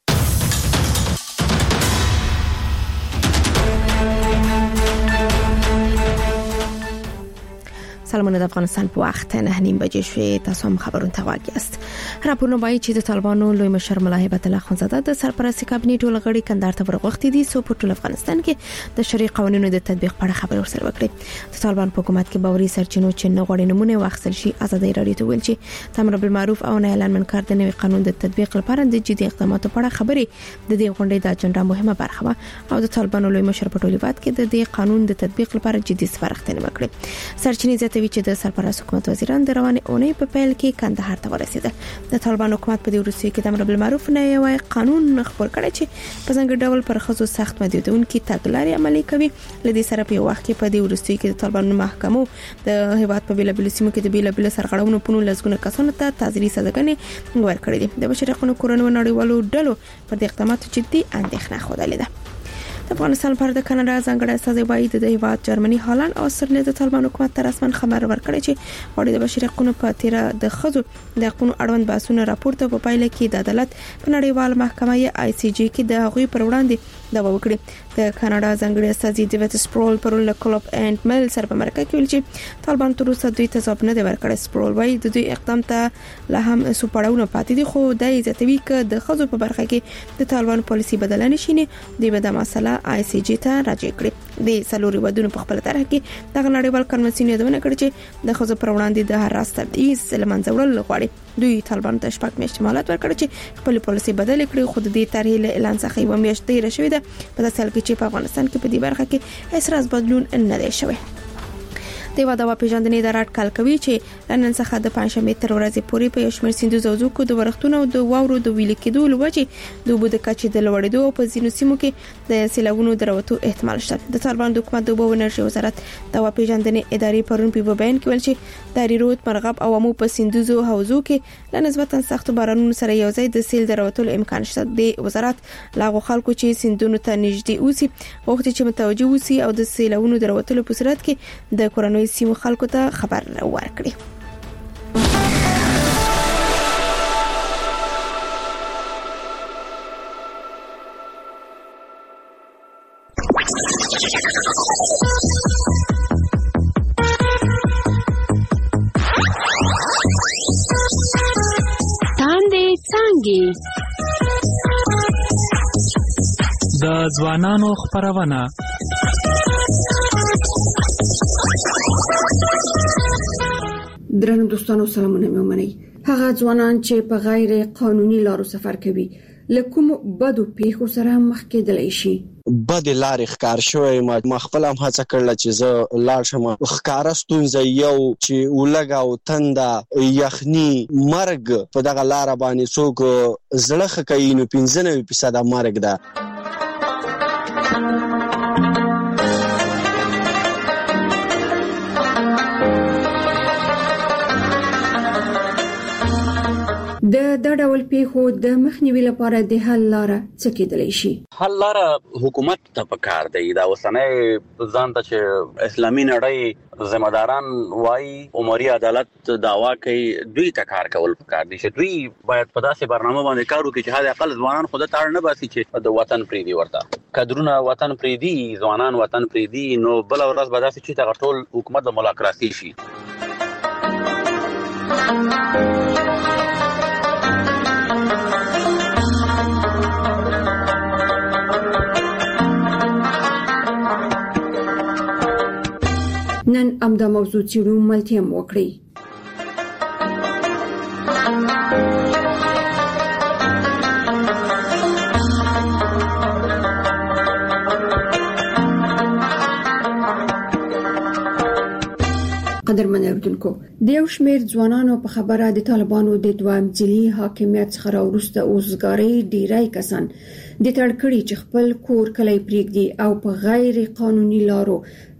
سلامونه د افغانستان په وخت نه نیم بجې شوې. تاسو هم خبرونه تاوګی است. راپورونه وایي چې د طالبانو لوی مشر ملا هیبت الله اخونزاده د سرپرستۍ کابینې ټول غړي کندهار ته ورغوښتي دي سو په ټول افغانستان کې د شرعي قوانینو د تطبیق په اړه خبرې ورسره وکړي. د طالبان په حکومت کې باوري سرچینو چې نه غوړي نمونه واخیستل شي. ازادي راډیو ته ویل چې امر بالمعروف او نهي عن المنکر د نوي قانون د تطبیق لپاره د جدي اقداماتو په اړه خبرې د دې غونډې د اجنډا مهمه برخه وه او د طالبانو لوی مشر په ټول هیواد کې د دې قانون د تطبیق لپاره جدي سپارښتنې وکړي. سرچینې زیاتوي چې د سرپرست حکومت وزیران د روانې اونۍ په پیل کې کندهار ته ورسېدل. د طالبان حکومت په دې وروستیو کې د امر بالمعروف نه یو قانون خبر کړی چې په څنګه ډول پر خصوص سخت محدودونکو تګلارې عملي کوي. لدې سره په وخت کې په دې وروستیو کې د طالبان محکمو د هیواد په بیلابل سیمو کې د بیلابل سرغړونو په نوم لږونه کسانو ته تعزیري سزاګانې ورکړې دي. د بشري حقوقو کورنیو نړیوالو ډلو پر دې اقداماتو جدي اندېښنه خوده ده. د افغانستان پر د کاناډا ځانګړی استازی د هیواد جرمني هالند او استرالیا د طالبان حکومت ته رسمن خبر ورکړی چې غواړي د بشري حقوقو په تیره د خزو د حقوقو اړوند بحثونه راپورته په پایله کې د عدالت په نړیوال محکمه آی سی جی کې د هغوی پر وړاندې دعوا وکړي. د کاناډا ځانګړی استازی ډیوډ سپرول پر له کلوب اینډ مل سره په مرکه کې ویل چې طالبان تر اوسه دوی ته ځواب نه دی ورکړی. سپرول وايي د دوی اقدام ته لا هم سپړاونه پاتې دي خو د عزتوي ک د خزو په برخه کې د طالبان پالیسي بدل نه شي نه دی به د مسله آی سی جی ته راځي کړی. د سلوري ودونو په خپل طرح کې د نړیوال کنونسیون یادونه کړې چې د خزو پر وړاندې د هر راست تبعیض لمنځه وړل غواړي. دوی طالبان ته شپږ میاشتې مهلت ورکړي چې خپل پالیسي بدل کړي. خو د دې طرحې له اعلان څخه یو میاشت تیر شوې ده. په داسې حال کې چې په افغانستان کې په دې برخه کې هیڅ راز بدلون نه دی شوی. د واده وا پیژندنې ادارات کال کوي چې نن څخه د پنځمې تر ورځې پورې په یو شمېر سیندو زوزوکو د ورښتونو او د واورو د ویل کېدو لوجې د اوبو د کچې د لوړېدو او په ځینو سیمو کې د سیلابونو دروتو احتمال شته. د طالبان د حکومت د اوبو او انرژي وزارت د وا پیژندنې ادارې پرون په بیان کې ویل چې د ریروت مرغاب او امو په سیندوزو حوزو کې له نسبتا سخت بارانونو سره یو ځای د سیل دروتو امکان شته. د وزارت لاغو خلکو چې سیندونو ته نږدې اوسي وخت چې متوجه اوسي او د سیلابونو دروتو په صورت کې د کورونو سیمو خلکو ته خبر ورکړي. تاندې څنګه د ځوانانو خبرونه درنو دوستانو سلامونه مې ومنئ. هغه ځوانان چې په غیر قانوني لارو سفر کوي لکه بدو پیښو سره مخ کېدلی شي. بد لارې ښکار شوی ما خپل هم هڅه کړله چې زه لاړ شم. ښکاره ستونزه یو چې ولګه او تنده یخني مرګ په دغه لاره باندې څوک زړه ښه کوي نو پنځه نوي فیصده مرګ ده. د د ډول پیښو د مخنیوي لپاره د حل لاره څه کېدلی شي؟ حل لاره حکومت ته پکار دی. دا اوسنۍ ځان ته چې اسلامي نړۍ ذمہداران وایي عمري عدالت دعوا کوي دوی ته کار کول پکار دي چې دوی باید په داسې برنامه باندې کار وکړي چې هغه اقل ځوانان خود ته اړ نه باسي چې د وطن پریدي ورته کډرونه وطن پریدي ځوانان وطن پریدي نو بل ورځ به داسې چې دا ټول حکومت د ملاقاتي شي. نن امدا موضوع چیرو ملتیم وکړي. قدرمن اوریدونکو د یو شمېر ځوانانو په خبره د طالبانو د دوام ځلي حاکمیت څخه راوروسته اوسګاري ډیری کسان د تړکړې چې خپل کور کلی پریږدي او په غیر قانوني لارو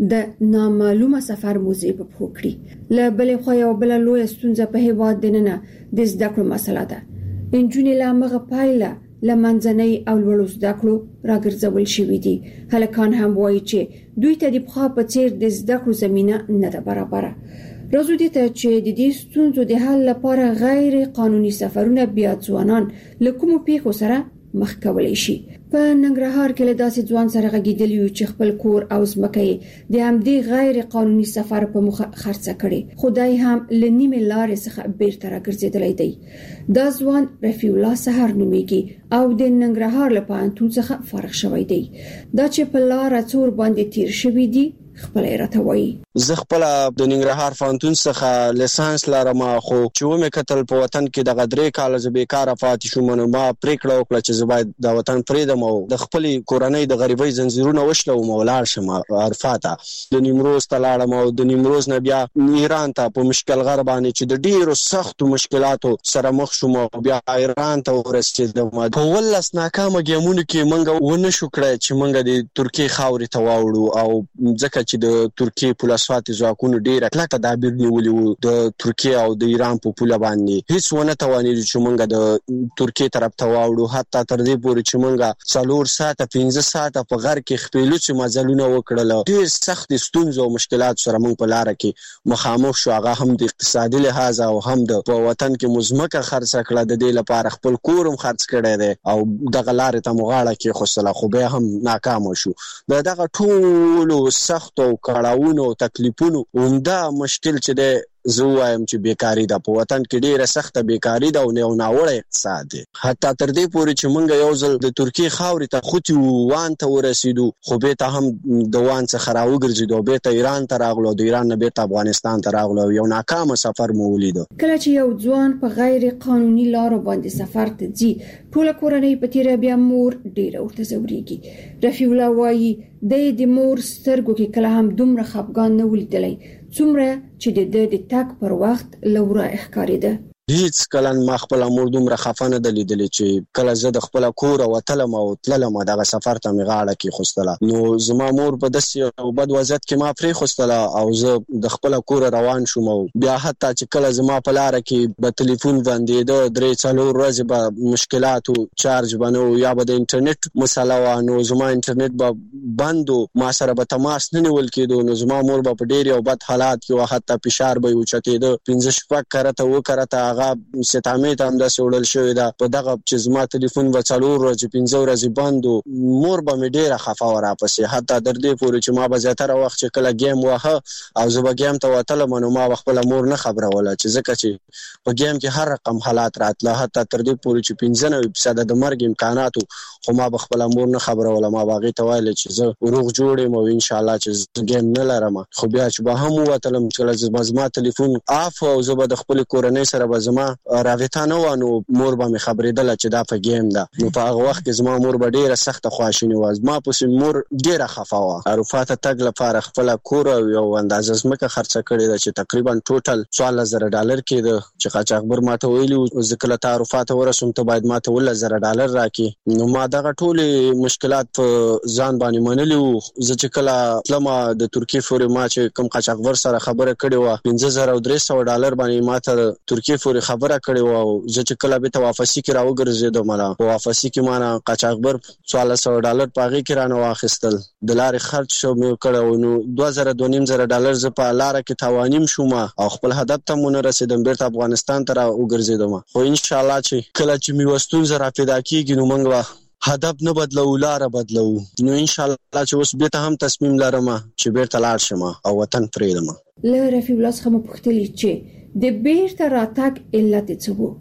د نامعلومه سفر موزي په پخو کړی. له بلې خوا یو بل لوی ستونزه په هیواد دننه د زده کړو مسله ده. انجونې لا مغه پایله لمنځنۍ او لوړو زده کړو راګرځول شوې دي. هلکان هم وایي چې دوی ته د پخوا په څیر د زده کړو زمينه نه ده برابره. راځو دې ته چې د دې ستونزو د حل لپاره غیر قانوني سفرونه بیا ځوانان له کومو پیښو سره مخ کولای شي. په ننګرهار کې له داسې ځوان سره غږیدلی یو چې خپل کور او ځمکه د همدې غیر قانوني سفر په مخه خرڅه کړي. خدای هم لنیمه لارې څخه بیرته راګرځیدلی دی. دا ځوان رفیع الله سحر نومیږي او د ننګرهار له پوهنتون څخه فارغ شوی دی. دا چې په لار څور باندې تیر شوی دی خپل راته وایي. زه خپل د ننګرهار پوهنتون څخه لیسانس لرم، خو چې و مې کتل په وطن کې د غدرې کال ز بیکاره پاتې شوم. نو ما پریکړه وکړه چې زه باید د وطن پرېږدم او د خپل کورنۍ د غریبۍ زنجیرونه وشلوم او لاړ شم عرفات. د نیمروز ته لاړم او د نیمروز نه بیا ایران ته په مشکل غر باندې چې د ډیرو سختو مشکلاتو سره مخ شوم او بیا ایران ته ورسېدم. په ولس ناکامه ګیمونو کې مونږ ونه شو کړی چې مونږ د ترکیې خاورې ته واوړو او ځکه چې د ترکیې پولیسوات ځواکونو ډیره کلک تدابیر نیولي وو د ترکیې او د ایران په پوله باندې. هیڅ ونه توانېدو چې مونږ د ترکیې طرف ته واوړو، حتی تر دې پورې چې مونږ څلور ساعته پنځه ساعته په غر کې خپلوڅ مزلونه وکړل. ډیر سخت ستونزې او مشکلات سره مونږ په لار کې مخامخ شو. هغه هم د اقتصادي لحاظ او هم د په وطن کې مزمکه خرڅ کړه، د دې لپاره خپل کورم خرڅ کړی دی او دغه لارې ته مغاړه کې خوصله، خو بیا هم ناکام شو. دغه ټول سخت او کړهونو او تکلیفونو عمده مشکل چې دی زه وایم چې بیکاری ده. په وطن کې ډیره سخته بیکاری ده او یو ناوړه اقتصاد دی. حتی تر دې پورې چې مونږ یو ځل د ترکیې خاورې ته خوتي وان ته ورسېدو، خو بیرته هم د وان څخه راوګرځېدو، بیرته ایران ته راغلو، د ایران نه بیرته افغانستان ته راغلو. یو ناکامه سفر مو ولیدو. کله چې یو ځوان په غیر قانوني لارو باندې سفر ته ځي، ټول کورنۍ په تیره بیا مور ډیره ورته زوريږي. رفیع الله وایي د مور سترګو کې کله هم دومره خفګان نه ولیدلی څومره چې د د تک پر وخت لورا اخکاریده. هیڅ کله ما خپل امور دومره خفه نه دلیدلې چې کله زه د خپل کور او تلم او تللم دغه سفر ته میغاړه کې خوستله. نو زما مور په داسې او بد وضعیت کې ما پرې خوستله او زه د خپل کور روان شوم. بیا حتی چې کله زما په لار کې به ټلیفون باندې د درې څلور ورځې به مشکلات او چارج بنو یا به د انټرنیټ مسله و، نو زما انټرنیټ به بندو، ما سره به تماس نه نیول کېدو. نو زما مور به په ډېر او بد حالات کې و، حتی فشار به یې اوچتېده. پنځه شپږ کرته اووه کرته هغه ستامې ته هم داسې وړل شوې ده. په دغه چې زما ټلیفون به څلور ورځې پنځه ورځې بند و، مور به مې ډېره خفه وه راپسې. حتی تر دې پورې چې ما به زیاتره وخت چې کله ګیم واهه او زه به ګیم ته وتلم، نو ما به خپله مور نه خبروله چې ځکه چې په ګیم کې هر رقم حالات راتله. حتی تر دې پورې چې پنځه نوي فیصده د مرګ امکاناتو، خو ما به خپله مور نه خبروله. ما به هغې ته ویل چې زه روغ جوړ یم او انشاءالله چې زه ګیم نه لرم. خو بیا چې به هم ووتلم، کله زما ټلیفون آف او زه به د خپلې کورنۍ سره به زما راویتا نه و، نو مور به مې خبرېدله چې دا په ګیم ده. نو په هغه وخت کې زما مور به ډېره سخته خواشینې وه. زما پسې مور ډېره خفه وه. عرفات ته تګ لپاره خپله کور او یو اندازه ځمکه خرڅه کړې ده چې تقریبا ټوټل څوارلس زره ډالر کېده، چې قاچاقبر ما ته ویلي و زه کله ته عرفات ته ورسوم ته باید ما ته اوولس زره ډالر راکړې. نو ما دغه ټولې مشکلات په ځان باندې منلي وو. زه چې کله تلمه د ترکیې پورې ما چې کوم قاچاقبر سره خبره کړې وه، پنځه زره او درې سوه ډالر باندې ما ته ترکیې پورې خبره کړې وه. او زه چې کله بیرته واپسي کې راوګرځېدم، نه په واپسي کې ما نه قاچاقبر څوارلس سوه ډالر په هغې کې رانه واخیستل. د لارې خرچ مې کړی، نو دوه زره دوه نیم زره ډالر زه په لاره کې تاوانیم شوم او خپل هدف ته مو نه رسېدم، بیرته افغانستان ته راوګرځېدم. خو انشاءالله چې کله چې مې یوه ستونزه را پیدا کېږي، نو موږ به هدف نه بدلو، لاره بدلو. نو انشاءالله چې اوس بیرته هم تصمیم لرم چې بیرته لاړ شم او وطن پرېږدم. له رفیع الله څخه مو پوښتلي چې د بیرته راتګ علت څه و؟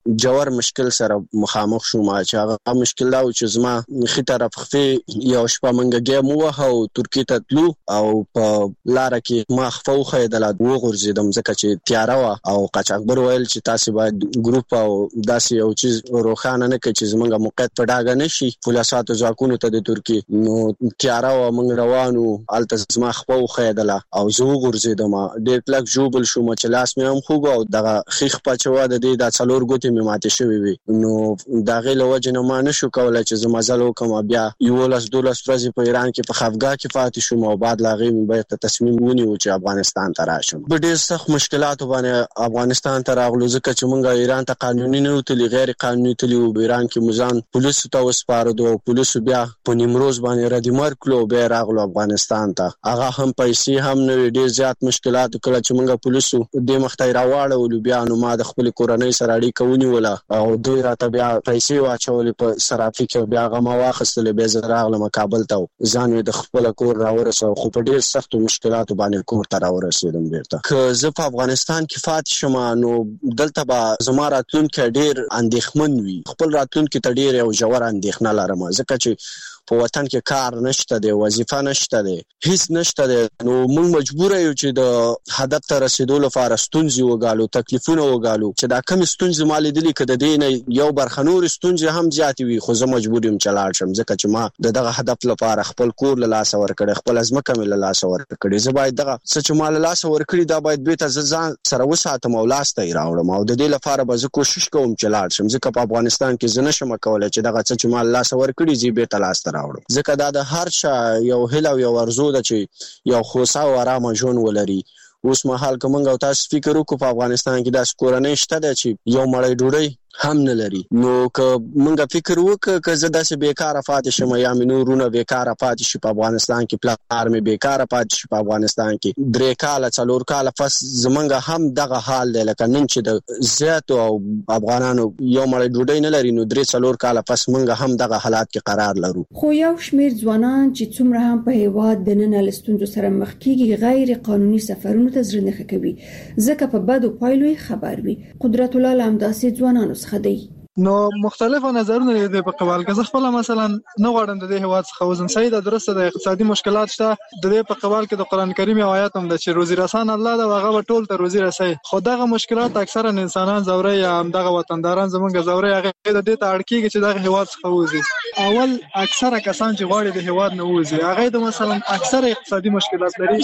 جوړ مشکل سره مخامخ شوم چې هغه مشکل دا و چې زما خې طرف خفي یو شپه منګه ګیم وه او ترکی ته تلو او په لار کې ما خفو خېدل و غورځیدم ځکه چې تیاره و او قاچاقبر ویل چې تاسو باید ګروپ او داسې یو چیز روښانه نه کړئ چې زمونږ موقعیت په ډاګه نشي پولیساتو ځواکونو ته د ترکی نو تیاره و موږ روانو هلته زما خپه وښیدله او زه وغورځېدم ډېر کلک ژوبل شوم چې لاس مې هم خوږ او دغه ښي خپه چې وه د دې دا څلور ګوتې مې ماتې شوې وې نو د هغې له وجې نه ما نه شو کولی چې زه مزل وکړم بیا یولس دولس ورځې په ایران کې په خفګاه کې پاتې شوم او بعد له هغې مې بیرته تصمیم ونیو چې افغانستان ته راشم په ډېر سخت مشکلاتو باندې افغانستان ته راغلو ځکه چې موږ ایران ته قانوني نه وتلي غیر قانوني تلي وو ایران کې مو ځان پولیسو ته وسپارلو او پولیسو بیا په نیمروز باندې ردیمر کړلو بیا راغلو افغانستان ته هغه هم پیسې هم نه وي ډېر زیات مشکلات کله چې موږ پولیسو دې مخ ته یې راواړولو بیا نو ما د خپلې کورنۍ سره اړیکه ونیوله او دوی راته بیا پیسې واچولې په صرافي کې بیا هغه ما واخیستلې بیا زه راغلم کابل ته ځان مې د خپله کور راورسوه خو په ډېر سختو مشکلاتو باندې کور ته راورسېدم بېرته که زه په افغانستان کې پاتې شم نو دلته به زما راتلونکی ډېر اندېښمن وي خپل راتلونکي ته ډېر یو ژوره اندېښنه لرم ځکه چې په وطن کې کار نشته دی وظیفه نشته دی هیڅ نشته دی نو موږ مجبور یو چې د هدف ته رسیدو لپاره ستونزې وګالو تکلیفونه وګالو چې دا کم ستونزې ما لیدلې که د دې نه یو برخه نورې ستونزې هم زیاتې وي خو زه مجبور یم چې لاړ شم ځکه چې ما د دغه هدف لپاره خپل کور له لاسه ورکړی خپله ځمکه مې له لاسه ورکړې زه باید دغه څه چې ما له لاسه ورکړي دا باید بېرته زه ځان سره وساتم او لاس ته یې راوړم او د دې لپاره به زه کوشش کوم چې لاړ شم ځکه په افغانستان کې زه نشم کولی چې دغه څه چې ما له لاسه ورکړي زه یې بېرته لاسته راوړم ځکه دا د هر چا یو هیله او یو ارزو ده چې یو خوسا او آرامه ژوند ولري اوس مهال که موږ او تاسو فکر وکړو په افغانستان کې داسې کورنۍ شته ده چې یو مړۍ ډوډۍ هم نه لري نو که موږ فکر وکړو که زه داسې بیکاره پاتې شم یا مې نور وروڼه بیکاره پاتې شي په افغانستان کې پلار مې بیکاره پاتې شي په افغانستان کې درې کاله څلور کاله پس زموږ هم دغه حال دی لکه نن چې د زیاتو او افغانانو یو مړۍ ډوډۍ نه لري نو درې څلور کاله پس موږ هم دغه حالات کې قرار لرو خو یو شمېر ځوانان چې څومره هم په هیواد دننه له ستونزو سره مخ کېږي غیر قانوني سفرونو ته زړه نه ښه کوي ځکه په بدو پایلو یې خبر وي قدرت الله له همداسې ځوانانو څخه دی نو مختلفو نظرونه لري په قبال کې زه خپل مثلا نه غواړم د دې هیواد څخه وزم صحیح ده درسته د اقتصادي مشکلات شته د دې په قبال کې د قران کریم یو آیات هم د چې روزي رسان الله دا هغه ټول ته روزي رسي خو دغه مشکلات اکثرا انسانان زوري یا دغه وطنداران زمونږ زوري هغه د دې ته اړ کېږي چې دغه هیواد څخه وځي اول اکثره کسان چې غواړي د هیواد نه وځي هغه د مثلا اکثره اقتصادي مشکلات لري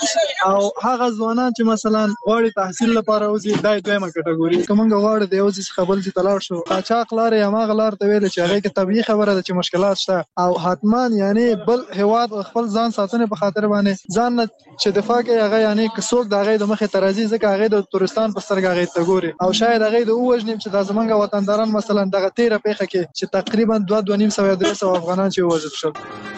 او هغه ځوانان چې مثلا غواړي تحصیل لپاره وځي دای دویمه کټګوري کومه غواړي د یو ځای څخه بل ځای تلاړ شو قاچاق لار یا ماغ لار ته ویل چې هغه کې طبيعي خبره ده چې مشکلات شته او حتما یعنی بل هیواد خپل ځان ساتنه په خاطر باندې ځان چې دفاع کوي هغه یعنی کڅوک د هغه د مخه ترازی ځکه هغه د تورستان په سترګه هغه ته ګوري او شاید هغه د اوجنیم چې د زمونږ وطنداران مثلا دغه تیره پیخه کې چې تقریبا دوه دوه نیم سو درې سو افغانان چې وژل شول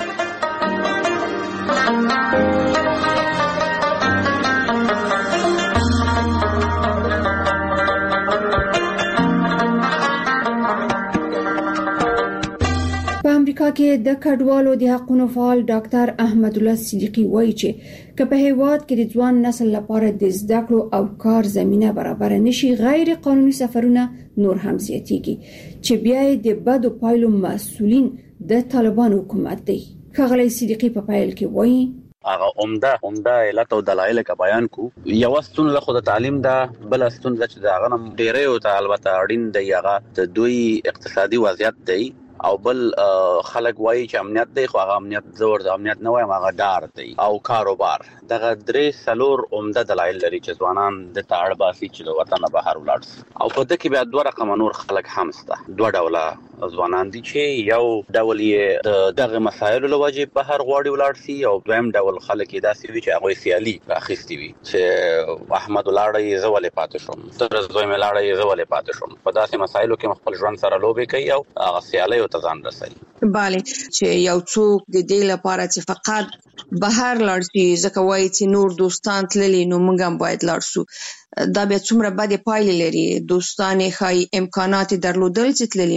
امریکا کې د کډوالو د حقوقو فعال ډاکټر احمد الله صدیقی وایي چې که په هیواد کې د ځوان نسل لپاره د زده کړو او کار زمينه برابر نشي غیر قانوني سفرونه نور هم زیاتېږي چې بیا د بدو پایلو مسؤلین د طالبان حکومت دی ښاغلی صدیقی په پایل کې وایي هغه عمده عمده علت او دلایل کا بیان کو یو ستون له خود تعلیم دا بل ستون چې دا غنم ډیره او البته اړین دی هغه د دوی اقتصادي وضعیت دی او بل خلک وایي چې امنیت دی خو هغه امنیت زور د امنیت نه وایم هغه ډار دی او کاروبار دغه درې سلور عمده دلایل لري چې ځوانان د تاړ باسي چې د وطن بهر ولاړ شي او په دې کې بیا دوه رقم نور خلک هم شته دوه ډوله ځوانان دي چې یو ډول یې د دغه مسایلو له وجې بهر غواړي ولاړ شي او دویم ډول خلک یې داسې وي چې هغوی سیالي راخیستې وي چې احمد ولاړی زه ولې پاتې شوم تر زوی مې لاړی زه ولې پاتې شوم په داسې مسایلو کې خپل ژوند سره لوبې کوي او هغه سیالي او ځان رسوي bale چې یو څوک د دې لپاره چې فقط بهر لاړ شي ځکه وایي چې نور دوستان تللي نو موږ هم باید لاړ شو دا بیا څومره بدې پایلې لري دوستان یې ښایي امکانات درلودل چې تللي مګر دوی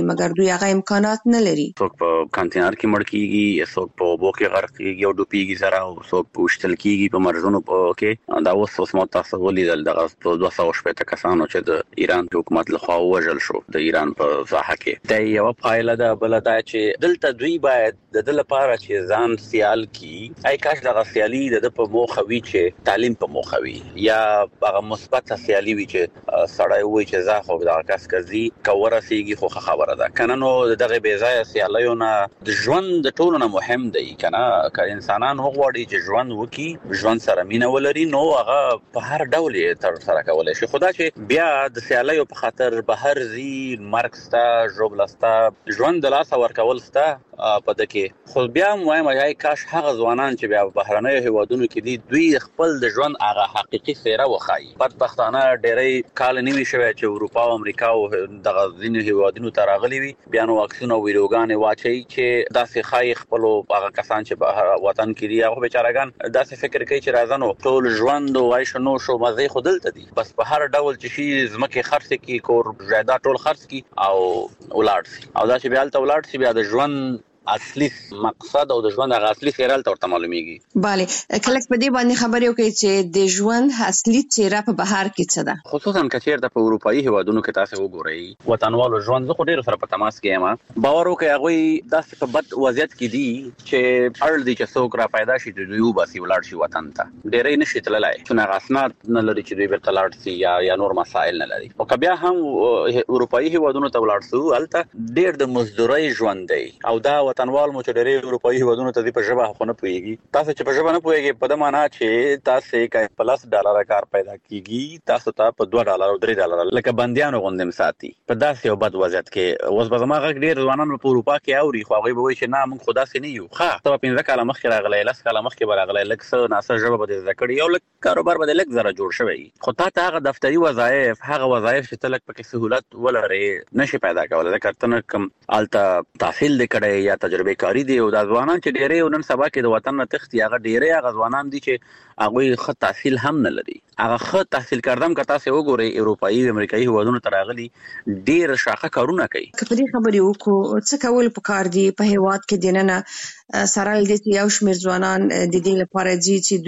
دوی هغه امکانات نه لري. څوک په کانټینر کې مړ کیږي، څوک په اوبو کې غرق کیږي او ډوبېږي سره، او څوک په وشتل کیږي په مرزونو کې. دا اوس اوس مو تاسو ولیدل دغه دوه سوه شپږ کسانو چې د ایران حکومت لخوا وژل شو د ایران په ساحه کې. دا یو پایله ده. بل دا چې دلته دوی باید د دل لپاره چې ځان سیال کی، آی کاش دغه سیالي د په موخه وي چې تعلیم په موخه وي، یا هغه مثبت سیالي وي چې سړی وایي چې زه خو دغه کس کزي کورسیږي خو خبره ده کنه. نو دغه بې ځایه سیالیونه د ژوند د ټولو نه مهم دی کنه. که انسانان وغواړي چې ژوند وکړي، ژوند سره مینه ولري، نو هغه په هر ډول یې تر سره کولی شي. خو دا چې بیا د سیالیو په خاطر بهر ځي، مرګ سته، ژوبله سته، ژوند د لاسه ورکول سته په ده کې. خو بیا هم وایم ای کاش هغه ځوانان چې بیا بهرنیو هیوادونو کې دي دوی خپل د ژوند هغه حقیقي څېره وښایي. بدبختانه ډېری کال نه وي شوی چې اروپا او امریکا او دغه ځینو هیوادونو ته راغلي وي، بیا نو واکسین او ویډیوګانې واچوي چې داسې ښایي خپلو هغه کسان چې بهر وطن کې دي هغه بیچارهګان داسې فکر کوي چې راځه نو ټول ژوند او عیش و نوش او مزې خو دلته دي، بس په هر ډول چې شي ځمکې خرڅ کړي، کور جایداد ټول خرڅ کړي او ولاړ شي. او دا چې بیا هلته ولاړ شي بیا د ژوند اصلي مقصد او د ژوند هغه اصلي څېره هلته ورته معلومیږي. بله کله په دې باندې خبرې وکړئ چې د ژوند اصلي څېره په بهر کې څه ده، خصوصا که چېرته په اروپایي هیوادونو کې تاسو وګورئ وطنوالو ژوند. زه خو ډېرو سره په تماس کې یم، باور وکړئ هغوی داسې په بد وضعیت کې دي چې اړ دي چې څوک را پیدا شي چې دوی وباسي ولاړ شي وطن ته. ډېری نشي تللی چې هغه اسناد نه لري چې دوی بېرته لاړ شي یا یا نور مسایل نه لري. او که بیا هم اروپایي هیوادونو ته ولاړ شو هلته ډېر د مزدورۍ ژوند دی، او دا وطنوال مو چې ډېری اروپایي هیوادونو ته دي په ژبه خو نه پوهېږي. تاسو چې په ژبه نه پوهېږئ په ده معنا چې تاسې که په لس ډالره کار پیدا کېږي تاسو ته په دوه ډالره او درې ډالره لکه بندیانو غوندې ساتي په داسې یو بد وضعیت کې. اوس به زما غږ ډېر ځوانان په اروپا کې اوري، خو هغوی به وایي چې نه موږ خو داسې نه یو. ښه ته به پنځه کاله مخکې راغلی، لس کاله مخکې به راغلی، لږ څه ناسه ژبه به دې زده کړې، یو لږ کاروبار به دې لږ زره جوړ شوی، خو تا ته هغه دفتري وظایف، هغه وظایف چې ته لږ پکې سهولت ولرې نشي پیدا کولی، ځکه ته نه کوم هلته تحصیل دې کړی یا تجربه کاري دی. او دا ځوانان چې ډېری نن سبا کې د وطن نه تښتي هغه ډېری هغه ځوانان دي چې هغوی ښه تحصیل هم نه لري. هغه ښه تحصیل کردم که تاسې وګورئ اروپایي امریکایي هیوادونو ته راغلي ډېر شاخه کارونه کوي. که په دې خبرې وکړو څه کول پکار دي په هیواد کې دننه سره له دې چې یو شمېر ځوانان د دې لپاره ځي چې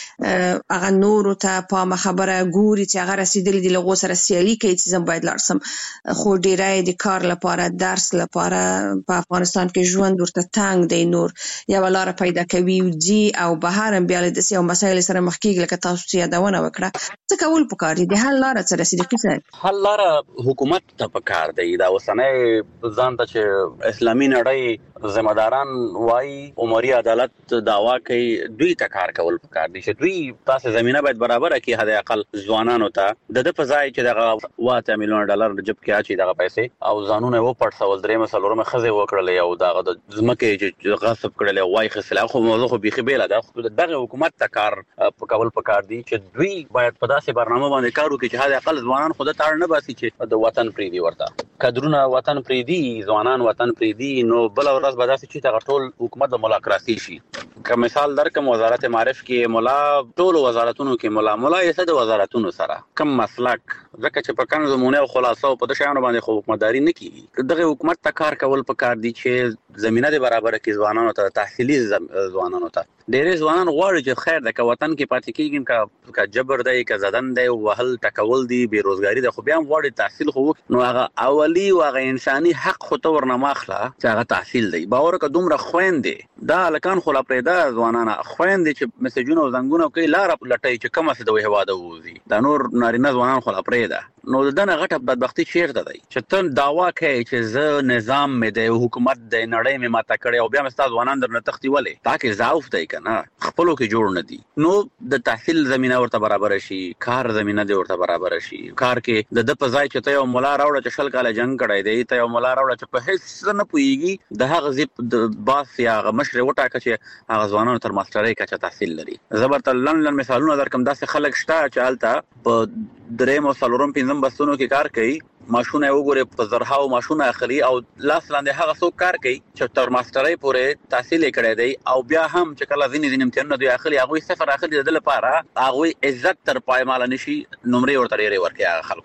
دوی هغه نورو ته په ما خبره ګوري چې هغه رسېدلي دي له هغو سره سیالي کوي چې زه باید لاړ شم، خو ډېری د کار لپاره درس لپاره په افغانستان کې ژوند ورته تنګ دی، نور یوه لاره پیدا کوي ځي او بهر هم بیا له داسې یو مسایلو سره مخ کېږي لکه تاسو چې یادونه وکړه. څه کول پکار دي؟ د حل لاره څه ده صدیقي صاحب؟ حل لاره حکومت ته پکار دی. دا اوسنی ځان ته چې اسلامي نړۍ ذمہداران وایي عمري عدالت دعوا کوي، دوی ته کار کول پکار دي چې دوی تاسې زمینه باید برابره کړي حد اقل ځوانانو ته، د ده په ځای چې دغه واته میلیونه ډالر جب کې اچي دغه پیسې او ځانونه یې وپړسول، درېیمه څلورمه ښځې وکړلې او دغه د ځمکې چې غصب کړلې او وایي خېستلې، خو موضوع خو بیخي بېله ده. دغه حکومت ته کار کول پکار دي چې دوی باید په داسې برنامه باندې کار وکړي چې حد اقل ځوانان خو ده ته اړ نه باسي چې د وطن پرېږدي، ورته کدرونه وطن پرېږدي، ځوانان وطن پرېږدي، نو بله ورځ به داسې چې دغه ټول حکومت د ملاکراسي شي. که مثال درکم وزارت معارف کې ملا ټولو وزارتونو کې ملا ملا یې څه د وزارتونو سره کم مسلک، ځکه چې په کنز مونې او خلاصه او په دې شیانو باندې خو حکومتداري نه کېږي. دغه حکومت ته کار کول پکار دي چې زمینه دې برابره کړي ځوانانو ته، تحصیلي ځوانانو ته. ډېری ځوانان غواړي چې خیر ده که وطن کې پاتې کېږي، که جبر دی که زدن دی وهل ټکول دي بېروزګاري ده، خو بیا هم غواړي تحصیل خو وکړي، نو هغه اولي او هغه انساني حق خو ته ورنه مه اخله چې هغه تحصیل دی. باور که دومره خویندې دا هلکان خو لا پرېږده ځوانانه، خویندې چې مسیجونه او زنګونه کوي لاره لټوي چې کومه څه د هېواده ووځي، دا نور نارینه ځوانان خو لا پرېږده. نو د ده نه غټه بدبختي چېرته دی چې ته دعوا کوې چې زه نظام مې دی، حکومت دی، نړۍ مې ماته کړې او بیا مې ستا ځوانان درنه تښتي ولې؟ تا کې ضعف دی که نه، خپلو کې جوړ نه دي. نو د تحصیل زمینه ورته برابره شي، کار زمینه دې ورته برابره شي. کار کې د ده په ځای چې ته یو ملا راوړه چې شل کاله جنګ کړی دی، ته یو ملا راوړه چې په هېڅ څه نه پوهېږي، د هغه ځای د باس یا هغه مشر یې وټاکه چې هغه ځوانانو تر ماسټرۍ کچه تحصیل لري. زه برته لنډ لنډ مثالونه درکړم، داسې خلک شته چې هلته په درېیم او څلورم پنځم بستونو کې کار کوي، ماشونه یې وګورئ په زرهاو ماشونه اخلي او لاس لاندې هغه څوک کار کوي چې تر ماسټرۍ پورې تحصیل یې کړی دی، او بیا هم چې کله ځینې ځینې امتحانونه دوی اخلي هغوی صفر اخلي، د ده لپاره هغوی عزت تر پایماله نه شي، نمرې ورته ډېرې ورکوي هغه خلکو ته.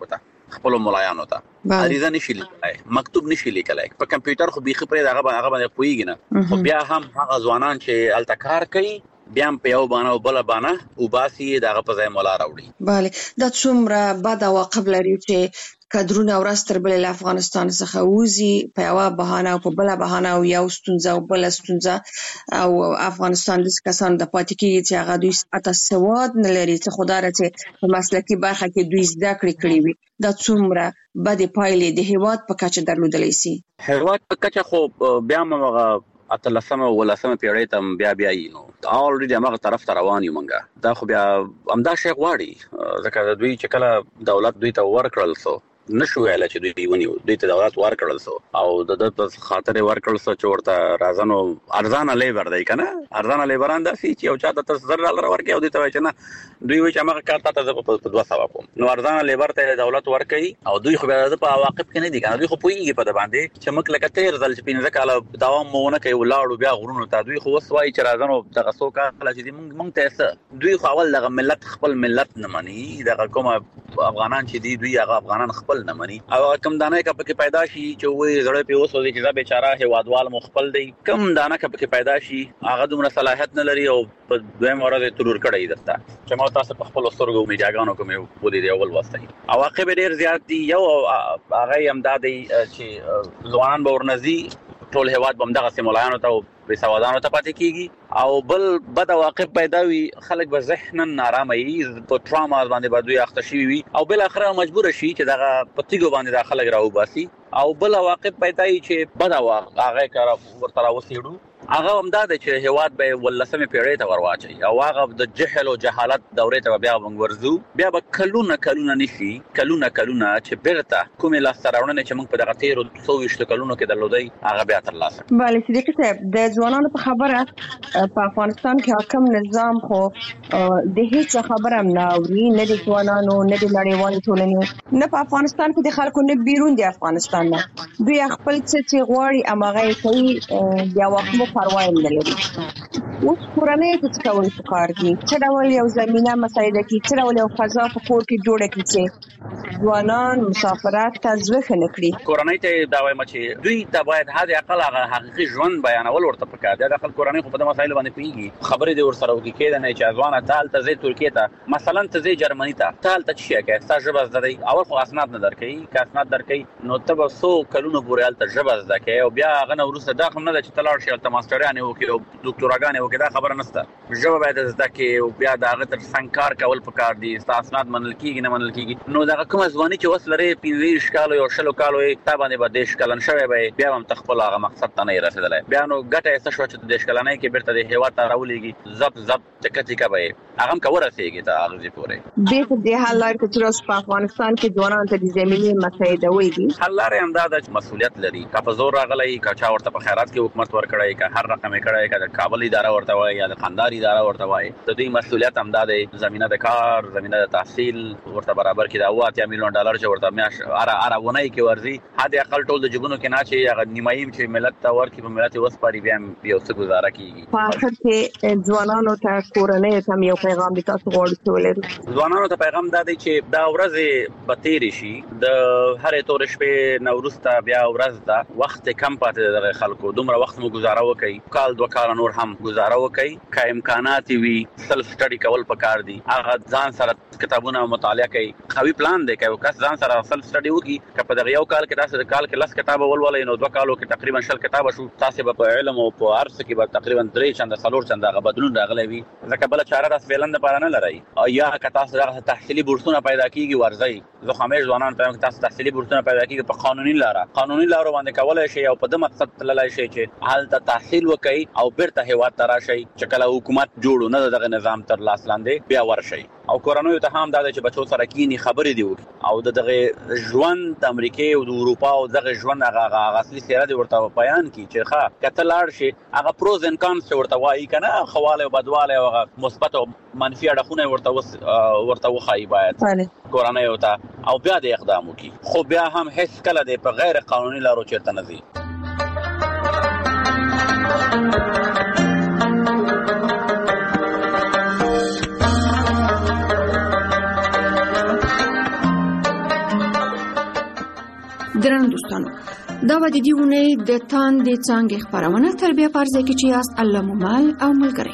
خپل ملایانو ته عریضه نشي لیکلای مکتوب نشي لیکلای په کمپیوټر خو بيخي پرې هغه هغه باندې پويږي نه خو بیا هم هغه ځوانان چې التکار کوي بیا په یو باندې او بل باندې او باسي دغه په ځای مولا راوړي bale دا څومره بد عواقب لري چې کډرونه ورځ تر بلې له افغانستان څخه وځي په یو بهانه او په بل بهانه او یو ستونزه او بل ستونزه او افغانستان د کسان د پاتې کېږي چې هغه دوی اته سواد نه لري چې خدای راځي په مسلکي برخه کې دوی زده کړې کړې وي دا څومره بد پایلې د هیواد په کچه درلودلی شي هیواد په کچه خو بیا موږ اتلسمه ولسمه پیړۍ ته بیا بیا یینو اولریډي هغه طرف ته روان یو منګه دا خو بیا امدا شیخ واړي ځکه دوی چې کله دولت دوی ته ورکړل سو نشو ویل چې دوی ونیو دوی ته دولت ورکړل سو او د د خاطر ورکړل سو چې ورته رازانو ارزانه لیبر دی کنه ارزانه لیبران داسي چې او چاته تر زر ډالر ورکړي او دوی ته وایي چې نه دوی وایي چې هغه کار ته په دوه سوا کوم نو ارزانه لیبر ته دولت ورکړي او دوی خو بیا په عواقب کې نه دي کنه دوی خو پويږي په باندې چې موږ لکه تیر ځل چې پینځه کاله دوام مونږ کوي ولاړو بیا غرونو ته دوی خو وسوي چې رازانو دغه څوک کله چې موږ موږ ته دوی خو اول دغه ملت خپل ملت نه مني دغه کومه افغانان چې دي دوی هغه افغانان خپل نه مني او کم دانه کپ کې پیدا شي چې وې زړه په اوسو دي چې دا بیچاره هوادوال مخبل دی کم دانه کپ کې پیدا شي هغه دومره صلاحیت نه لري او په دویم ورځ ترور کړی درته چې ما تاسو په خپل سترګو میډیاګانو کومه ودی دی اول واسطه عواقب ډیر زیات دي یو هغه امدادي چې ځوانان به ورنځي ټول هواد بمدغه سیمولانو ته په سوادانو ته پاتې کیږي او بل بد عواقب پیدا وي خلک به ذهناً نارامه وي په ټراما باندې باندې اخته شي وي او بل اخره مجبور شي چې دغه پتیګو باندې داخله راو باسي او بل عواقب پیدا وي چې بد عواقب هغه کار ورته راوسیړو هغه امداد چې هواد به ولسمه پیړۍ ته ورواچي او هغه د جهل او جهالت دورې ته بیا ورزو بیا به کلونه کلونه نشي کلونه کلونه چې بیرته کومه لاستراونه چې موږ په دغه تیر څو وشت کلونو کې درلودي هغه بیا تر لاسه bale صدیق صاحب د ځوانانو په خبره په افغانستان کې حاکم نظام خو د هیڅ خبره نه اوري نه د ځوانانو نه د نړیوال ټولنې نه په افغانستان کې د خلکو نه بیرون د افغانستان نه دوی خپل څه غواړي اماغه کوي بیا وخت پروا نه لري اوس کورنۍ څه کول پکار دي چې دا ول یو زمينه مسایده کې چې دا ول یو فضا په کور کې جوړه کړي چې ځوانان مسافرات ته ځوخه نکړي کورنۍ ته دا وایم چې دوی ته باید هغه اقل هغه حقيقي ژوند بیانول ورته پکار دي دا خپل کورنۍ خو په دغه مسایل باندې پیږي خبرې دي ورسره وکړي کېد نه چې ځوانه تال ته زی ترکیه ته مثلا ته زی جرمني ته تال ته شي کې ستا ژبه زده اول خو اسناد نه درکې کا اسناد درکې نو ته به سو کلونو پورې الته ژبه زده کې او بیا هغه نو ورسره دا هم نه چې تلاړ شي الته ماستریانه وکړي او ډاکټوراګانې وکړي دا خبره نشته ژبه باید زده کې او بیا دا هغه تر څنګه کول پکار دي ستا اسناد منل کېږي نه منل کېږي نو دا کوم ځواني چې وسلره پینځه شکالو یو شلو کالو تا باندې به دیش کلن شوی به بیا هم تخپل هغه مقصد ته نه رسیدلای بیا نو ګټه څه شو چې دیش کلنای کې بیرته د هیوا ته راولېږي زب زب ټکټی کا به هغه هم کور رسیږي ته هغه دې پورې به په دې حال لري چې په افغانستان کې ځوانان ته د زمینی مسایده وایي حل لري انداز مسؤلیت لري کا په زور راغلی کا چا ورته په خیرات کې حکومت ورکړای کا هر رقم کړای کا د کابل اداره ورته وایي یا د خاندار اداره ورته وایي د دې مسؤلیت امداد زمينه د کار زمينه د تحصیل ورته برابر کړي دا واته میلیون ډالر چې ورته میاش اره اره ونه کې ورزي هدا اقل ټول د جګونو کې نه چې هغه نیمایم چې ملت ته ورکې په ملت وسپاري بیا یو څه گزاره کیږي په اخر کې ځوانانو ته کورنۍ ته یو پیغام دي تاسو غواړئ چې ولرئ ځوانانو ته پیغام دا دی چې دا ورځ به تیر شي د هرې تور شپې نوروز ته بیا ورځ دا وخت کم پاتې د خلکو دومره وخت مو گزاره وکړي کال دوه کال نور هم گزاره وکړي کا امکانات وي سلف سټډي کول پکار دي هغه ځان سره کتابونه مطالعه کوي قوي پلان دی کوي کس ځان سره سلف سټډي وکړي کله په یو کال کې تاسو د کال کې لس کتاب ولولای نو دوه کالو کې تقریبا شل کتاب شو تاسو په علم او په ارث کې به تقریبا درې چنده څلور چنده غو بدلون راغلی وي ځکه بل چاره راس ویلند لپاره نه لري او یا که تاسو د تحصیلي بورسونه پیدا کیږي ورځي زه همیش ځوانان ته تاسو تحصیلي بورسونه پیدا کیږي په قانوني لاره قانوني لاره باندې کولای شي او په دې مقصد تللای شي چې حال ته تحصیل وکړي او بیرته هیواد ته راشي چې کله حکومت جوړو نه دغه نظام تر لاس لاندې بیا ورشي او کورونو ته هم دا چې بچو سره کینی خبرې دی وکړي او دغه ژوند د امریکا او د اروپا او دغه ژوند هغه اصلي سیره دی ورته بیان کی چې ښه کته لاړ شي هغه پروز ان کانس ورته وایي کنه خواله او بدواله او مثبت او منفي اړخونه ورته ورته وخایي باید کورونو ته او بیا د اقدام وکړي خو بیا هم هیڅ کله د په غیر قانوني لارو چیرته نه ځي درنو دوستانو دا و د دې اونۍ د تاندې څانګې خپرونه تر بیا پرځای کې چې یاست الله مو مل او ملګری.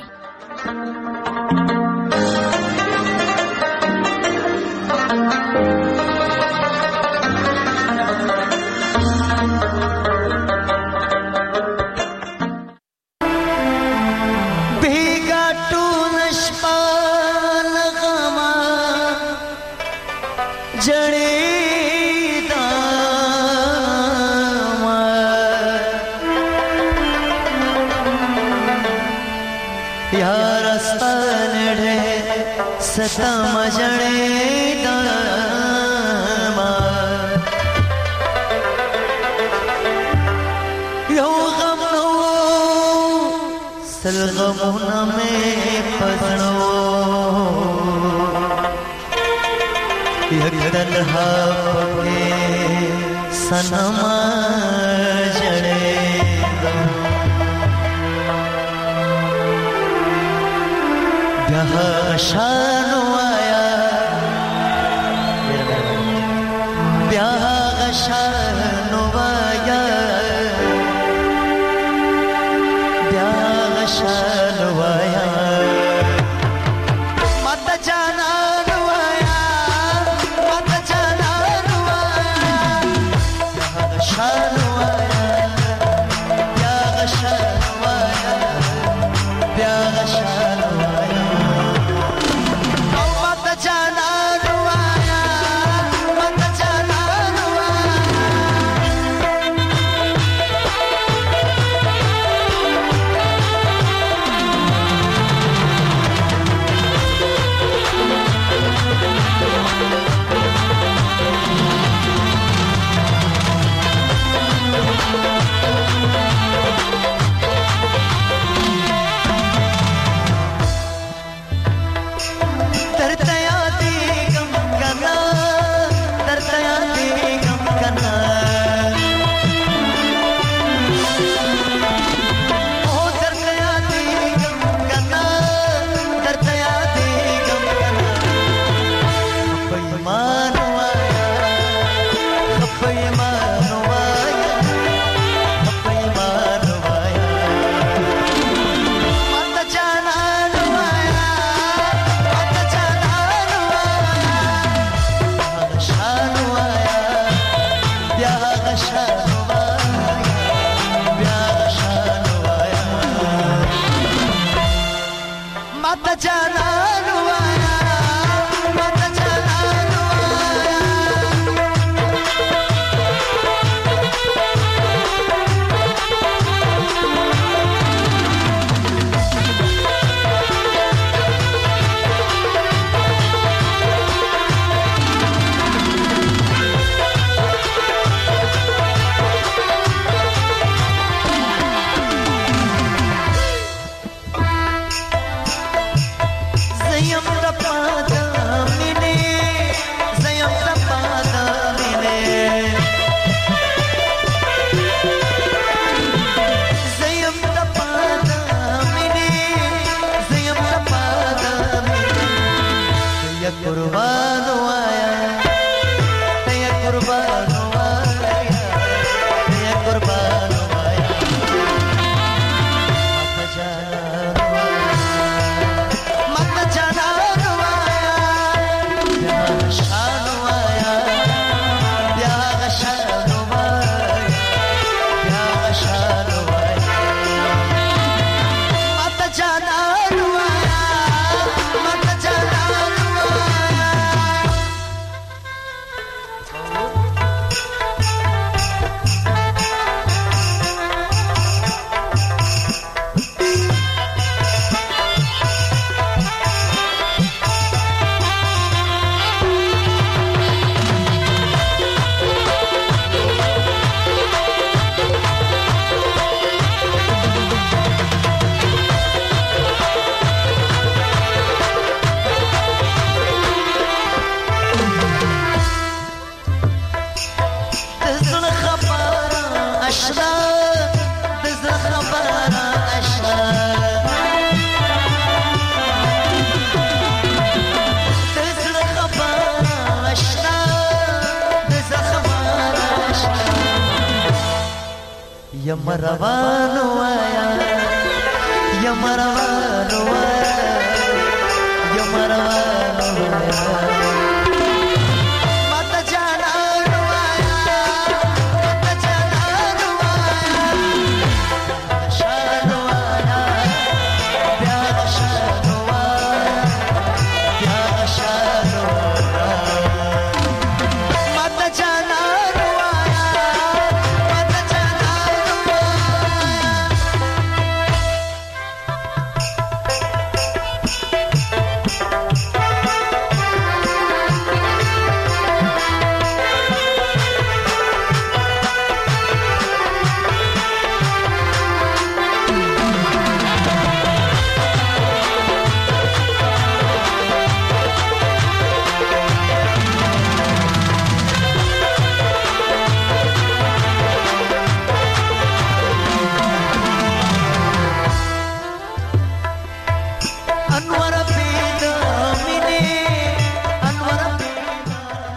सता मजड़े दामा यो गम नो सल गमुना में पसणो यकदन हा पके सनमा जड़े शानो आया ब्याह शानो आया ब्याह शानो आया मत जाना आया मत जाना आया ब्याह शानो आया ब्याह शानो आया ब्याह शानो आया जाना रुआया मत जाना रुआया یم روان وایا یم روان وایا یم روان وایا